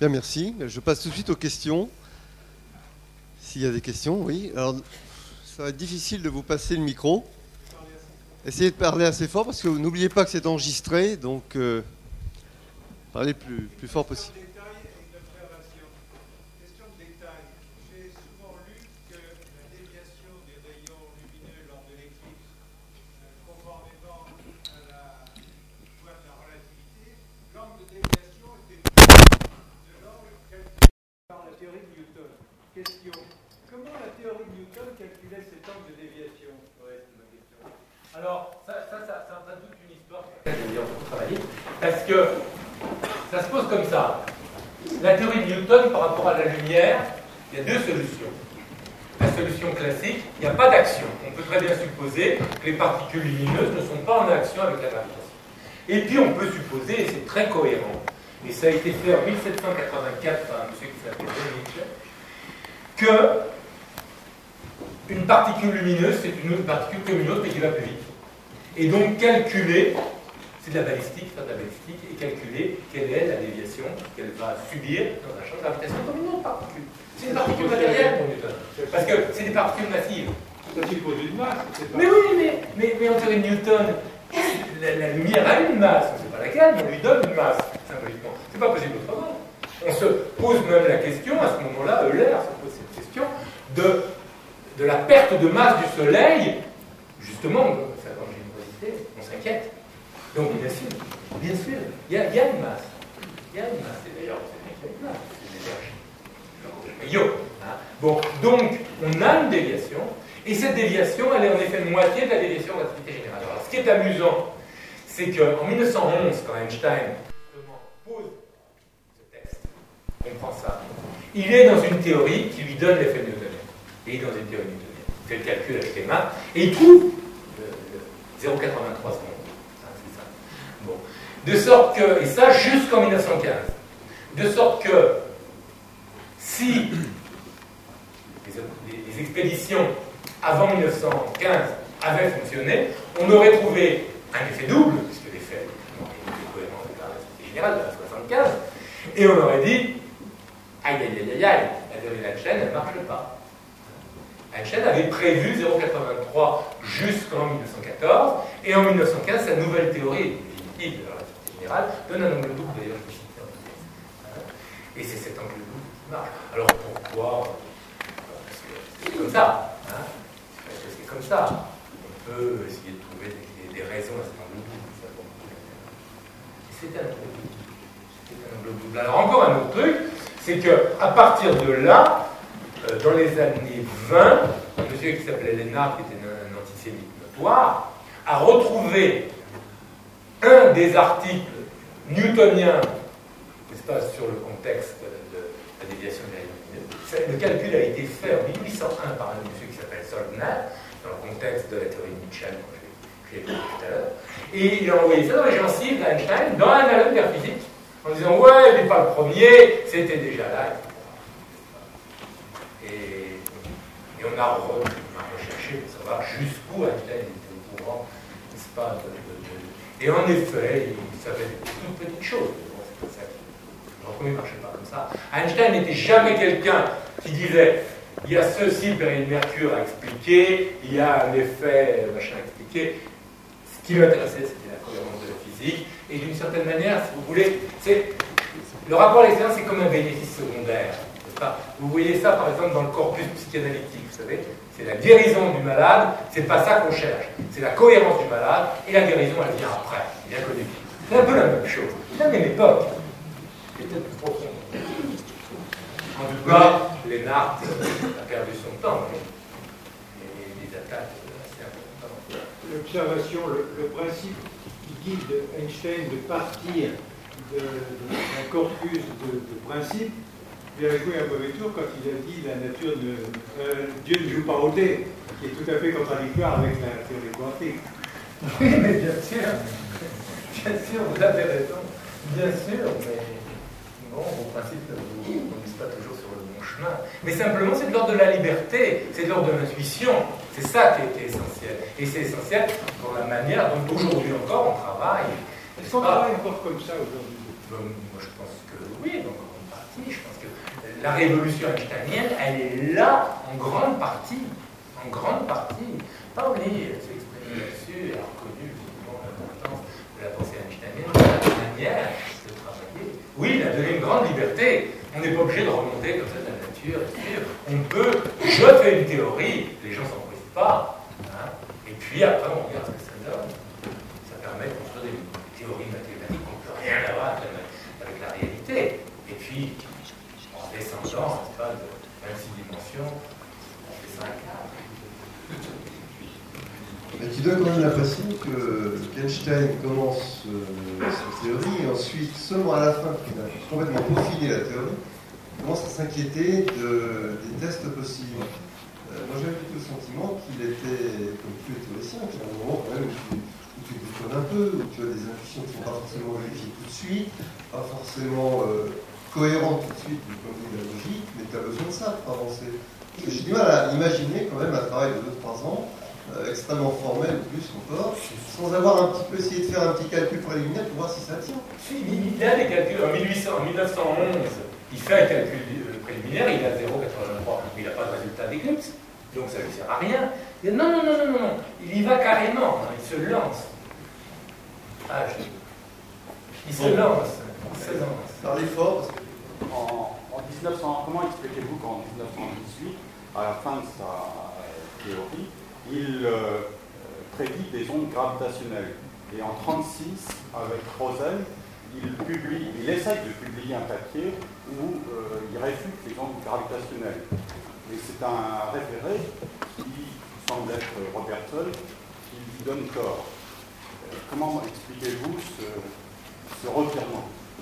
Speaker 1: Bien, merci. Je passe tout de suite aux questions. S'il y a des questions, oui. Alors, ça va être difficile de vous passer le micro. Essayez de parler assez fort parce que n'oubliez pas que c'est enregistré, donc parlez plus fort possible.
Speaker 2: Question. Comment la théorie de Newton calculait cet angle de déviation? Ouais, c'est ma question. Alors, ça a toute une histoire sur laquelle on peut travailler, parce que ça se pose comme ça. La théorie de Newton par rapport à la lumière, il y a deux solutions. La solution classique, il n'y a pas d'action. On peut très bien supposer que les particules lumineuses ne sont pas en action avec la gravitation. Et puis on peut supposer, et c'est très cohérent, et ça a été fait en 1784 par un monsieur qui s'appelle Mitchell, que une particule lumineuse, c'est une particule comme une autre, mais qui va plus vite. Et donc calculer, c'est de la balistique, faire de la balistique, et calculer quelle est la déviation qu'elle va subir dans un champ de gravitation comme une autre particule. C'est une particule matérielle pour Newton. Parce que c'est des particules massives.
Speaker 3: Ça suppose une masse, c'est pas...
Speaker 2: Mais oui, mais en théorie de Newton, la lumière a une masse, on ne sait pas laquelle, mais on lui donne une masse, symboliquement. C'est pas possible autrement. On se pose même la question, à ce moment-là, Euler se pose cette question, de la perte de masse du Soleil, justement, sa générosité, on s'inquiète. Donc, bien sûr, il y a une masse. Il y a une masse, et d'ailleurs, on sait bien qu'il y a une masse, c'est l'énergie. Hein. Bon, donc, on a une déviation, et cette déviation, elle est en effet moitié de la déviation de l'activité générale. Alors, ce qui est amusant, c'est qu'en 1911, quand Einstein pose ce texte, on comprend ça, il est dans une théorie qui lui donne l'effet newtonien. Et il est dans une théorie newtonienne. Il fait le calcul avec les mains, et il trouve 0,83 secondes. C'est ça. Bon. De sorte que, et ça jusqu'en 1915, de sorte que si les expéditions avant 1915 avaient fonctionné, on aurait trouvé un effet double, puisque l'effet est cohérent avec la relativité générale de la 75, et on aurait dit aïe, la théorie d'Einstein, elle ne marche pas. Einstein avait prévu 0,83 jusqu'en 1914, et en 1915, sa nouvelle théorie définitive de la relativité générale donne un angle double, d'ailleurs, je cite en pièce. Et c'est cet angle double qui marche. Alors pourquoi? Parce que c'est comme ça. Hein, parce que c'est comme ça. On peut essayer de trouver des raisons à cet angle double. C'est un angle double. C'est un angle double. Alors encore un autre truc, c'est qu'à partir de là, dans les années 20, un monsieur qui s'appelait Lennart, qui était un antisémite notoire, a retrouvé un des articles newtoniens, n'est-ce pas, sur le contexte de la déviation de la lumineuse. Le calcul a été fait en 1801 par un monsieur qui s'appelle Solner, dans le contexte de la théorie de Mitchell, que j'ai évoqué tout à l'heure. Et il a envoyé ça dans les gencives d'Einstein, dans un analogue d'air physique, en disant ouais, il n'est pas le premier, c'était déjà là. Et on a recherché pour savoir jusqu'où Einstein était au courant, n'est-ce pas, et en effet, il savait des toutes petites choses. Bon, c'est ça qui ne marchait pas comme ça. Einstein n'était jamais quelqu'un qui disait il y a ceci, le période de Mercure à expliquer, il y a un effet machin à expliquer. Ce qui m'intéressait, c'était la cohérence de la physique, et d'une certaine manière, si vous voulez, le rapport à l'expérience, c'est comme un bénéfice secondaire. Vous voyez ça, par exemple, dans le corpus psychanalytique, vous savez, c'est la guérison du malade, c'est pas ça qu'on cherche, c'est la cohérence du malade, et la guérison, elle vient après, bien connu. C'est un peu la même chose, c'est la même époque, c'est peut-être plus profond. En tout cas, Lennart a perdu son temps, mais les attaques, c'est important.
Speaker 3: L'observation, le principe qui guide Einstein de partir d'un corpus de principes, il avait joué un mauvais tour quand il a dit la nature de Dieu ne joue pas au dé, qui est tout à fait contradictoire avec la théorie quantique.
Speaker 2: Oui, mais bien sûr, vous avez raison, bien sûr, mais bon, au principe, vous ne conduisez pas toujours sur le bon chemin. Mais simplement, c'est de l'ordre de la liberté, c'est de l'ordre de l'intuition, c'est ça qui est essentiel. Et c'est essentiel pour la manière dont aujourd'hui encore on travaille.
Speaker 3: Est-ce qu'on travaille encore comme ça aujourd'hui?
Speaker 2: Moi, je pense que oui, donc on partie. Je pense que la révolution einsteinienne, elle est là en grande partie. En grande partie. Pauli s'est exprimé là-dessus et a reconnu l'importance de la pensée einsteinienne, de la manière de travailler. Oui, il a donné une grande liberté. On n'est pas obligé de remonter comme ça de la nature. On peut, je fais une théorie, les gens s'en brisent pas. Hein, et puis après, on regarde ce que ça donne. Ça permet de construire des théories mathématiques qui n'ont plus rien à voir avec la réalité. Et puis, en descendant, n'est-ce pas, de 26 dimensions, on fait ça à 4.
Speaker 1: Mais tu donnes quand même l'impression que Einstein commence sa théorie et ensuite, seulement à la fin, qu'il a complètement peaufiné la théorie, commence à s'inquiéter des tests possibles. Moi j'avais plutôt le sentiment qu'il était, comme tous les théoriciens, qu'il y a un moment quand même où tu déconnes un peu, où tu as des intuitions qui ne sont pas forcément logiques tout de suite, pas forcément cohérentes tout de suite du point de vue de la logique, mais tu as besoin de ça pour avancer. J'ai du mal à imaginer quand même un travail de 2-3 ans, extrêmement formel ou plus encore, sans avoir un petit peu essayé de faire un petit calcul préliminaire pour voir si ça tient.
Speaker 2: Il a des calculs. En 1911, il fait un calcul préliminaire, il a 0,83, mais il n'a pas de résultat d'éclipse, donc ça ne lui sert à rien. Il dit, non, il y va carrément, il se lance. Il se lance.
Speaker 1: Parlez fort, parce que...
Speaker 4: En 1900, comment expliquez-vous qu'en 1918, à la fin de sa théorie, il prédit des ondes gravitationnelles? Et en 1936, avec Rosen, il essaye de publier un papier où il réfute les ondes gravitationnelles. Et c'est un référé qui semble être Robertson qui lui donne tort. Comment expliquez-vous ce revirement?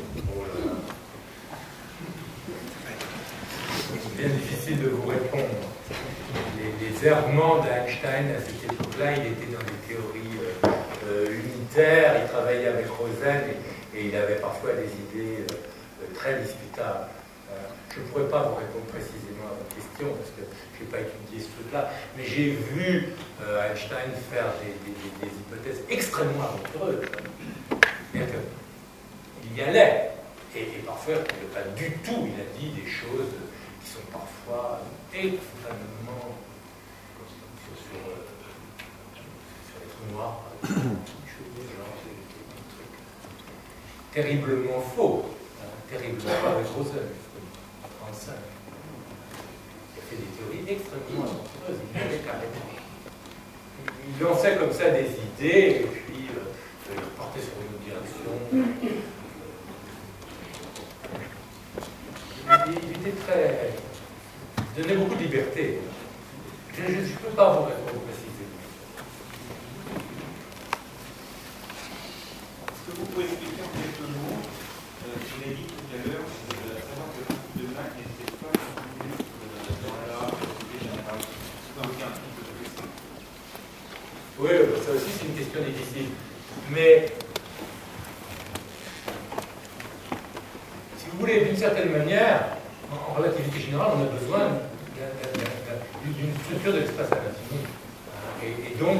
Speaker 2: C'est bien difficile de vous répondre. Les errements d'Einstein à cette époque-là, il était dans des théories unitaires, il travaillait avec Rosen et il avait parfois des idées très discutables. Je ne pourrais pas vous répondre précisément à votre question parce que je n'ai pas étudié ce truc-là, mais j'ai vu Einstein faire des hypothèses extrêmement aventureuses. Il y allait, et parfois pas du tout, il a dit des choses qui sont parfois extrêmement sur les trous noirs, terriblement faux, terriblement avec Rosen, en 1935. Il a fait des théories extrêmement aventureuses, il y allait carrément. Il lançait comme ça des idées, et puis il partait sur une autre direction. Il était très... Il donnait beaucoup de liberté. Je ne peux pas vous répondre précisément.
Speaker 5: Est-ce que vous pouvez expliquer en quelques mots ce qu'il a dit tout à l'heure, savoir que le groupe de Mach n'était pas inclus dans la relativité générale? C'est pas un truc de question.
Speaker 2: Oui, ça aussi c'est une question difficile. Mais si vous voulez, d'une certaine manière, en relativité générale, on a besoin d'une structure de l'espace à l'infini. Et donc,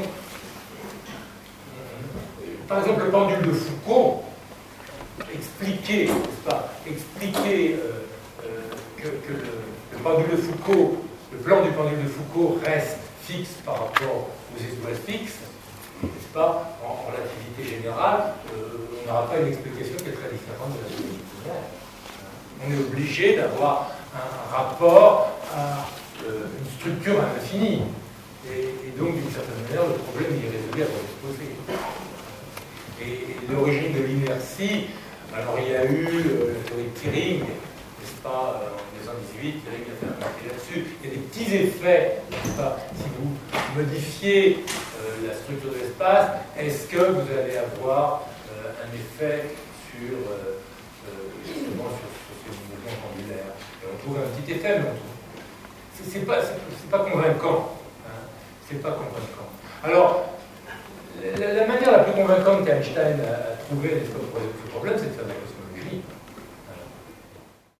Speaker 2: par exemple, le pendule de Foucault expliquait, n'est-ce pas, que le pendule de Foucault, le plan du pendule de Foucault reste fixe par rapport aux étoiles fixes, n'est-ce pas, en relativité générale, on n'aura pas une explication qui est très différente de la relativité générale. On est obligé d'avoir un rapport à une structure à l'infini. Et donc, d'une certaine manière, le problème il est résolu avant l'exposé. Et l'origine de l'inertie, alors il y a eu la théorie de Thirring, n'est-ce pas, en 1918, Thirring a fait un papier là-dessus. Il y a des petits effets, n'est-ce pas, si vous modifiez la structure de l'espace, est-ce que vous allez avoir un effet sur justement sur ce mouvement pendulaire? Et on trouve un petit effet, mais on trouve. C'est pas convaincant. Hein. C'est pas convaincant. Alors, la manière la plus convaincante qu'Einstein a trouvé pour résoudre ce problème, c'est de faire de la cosmologie.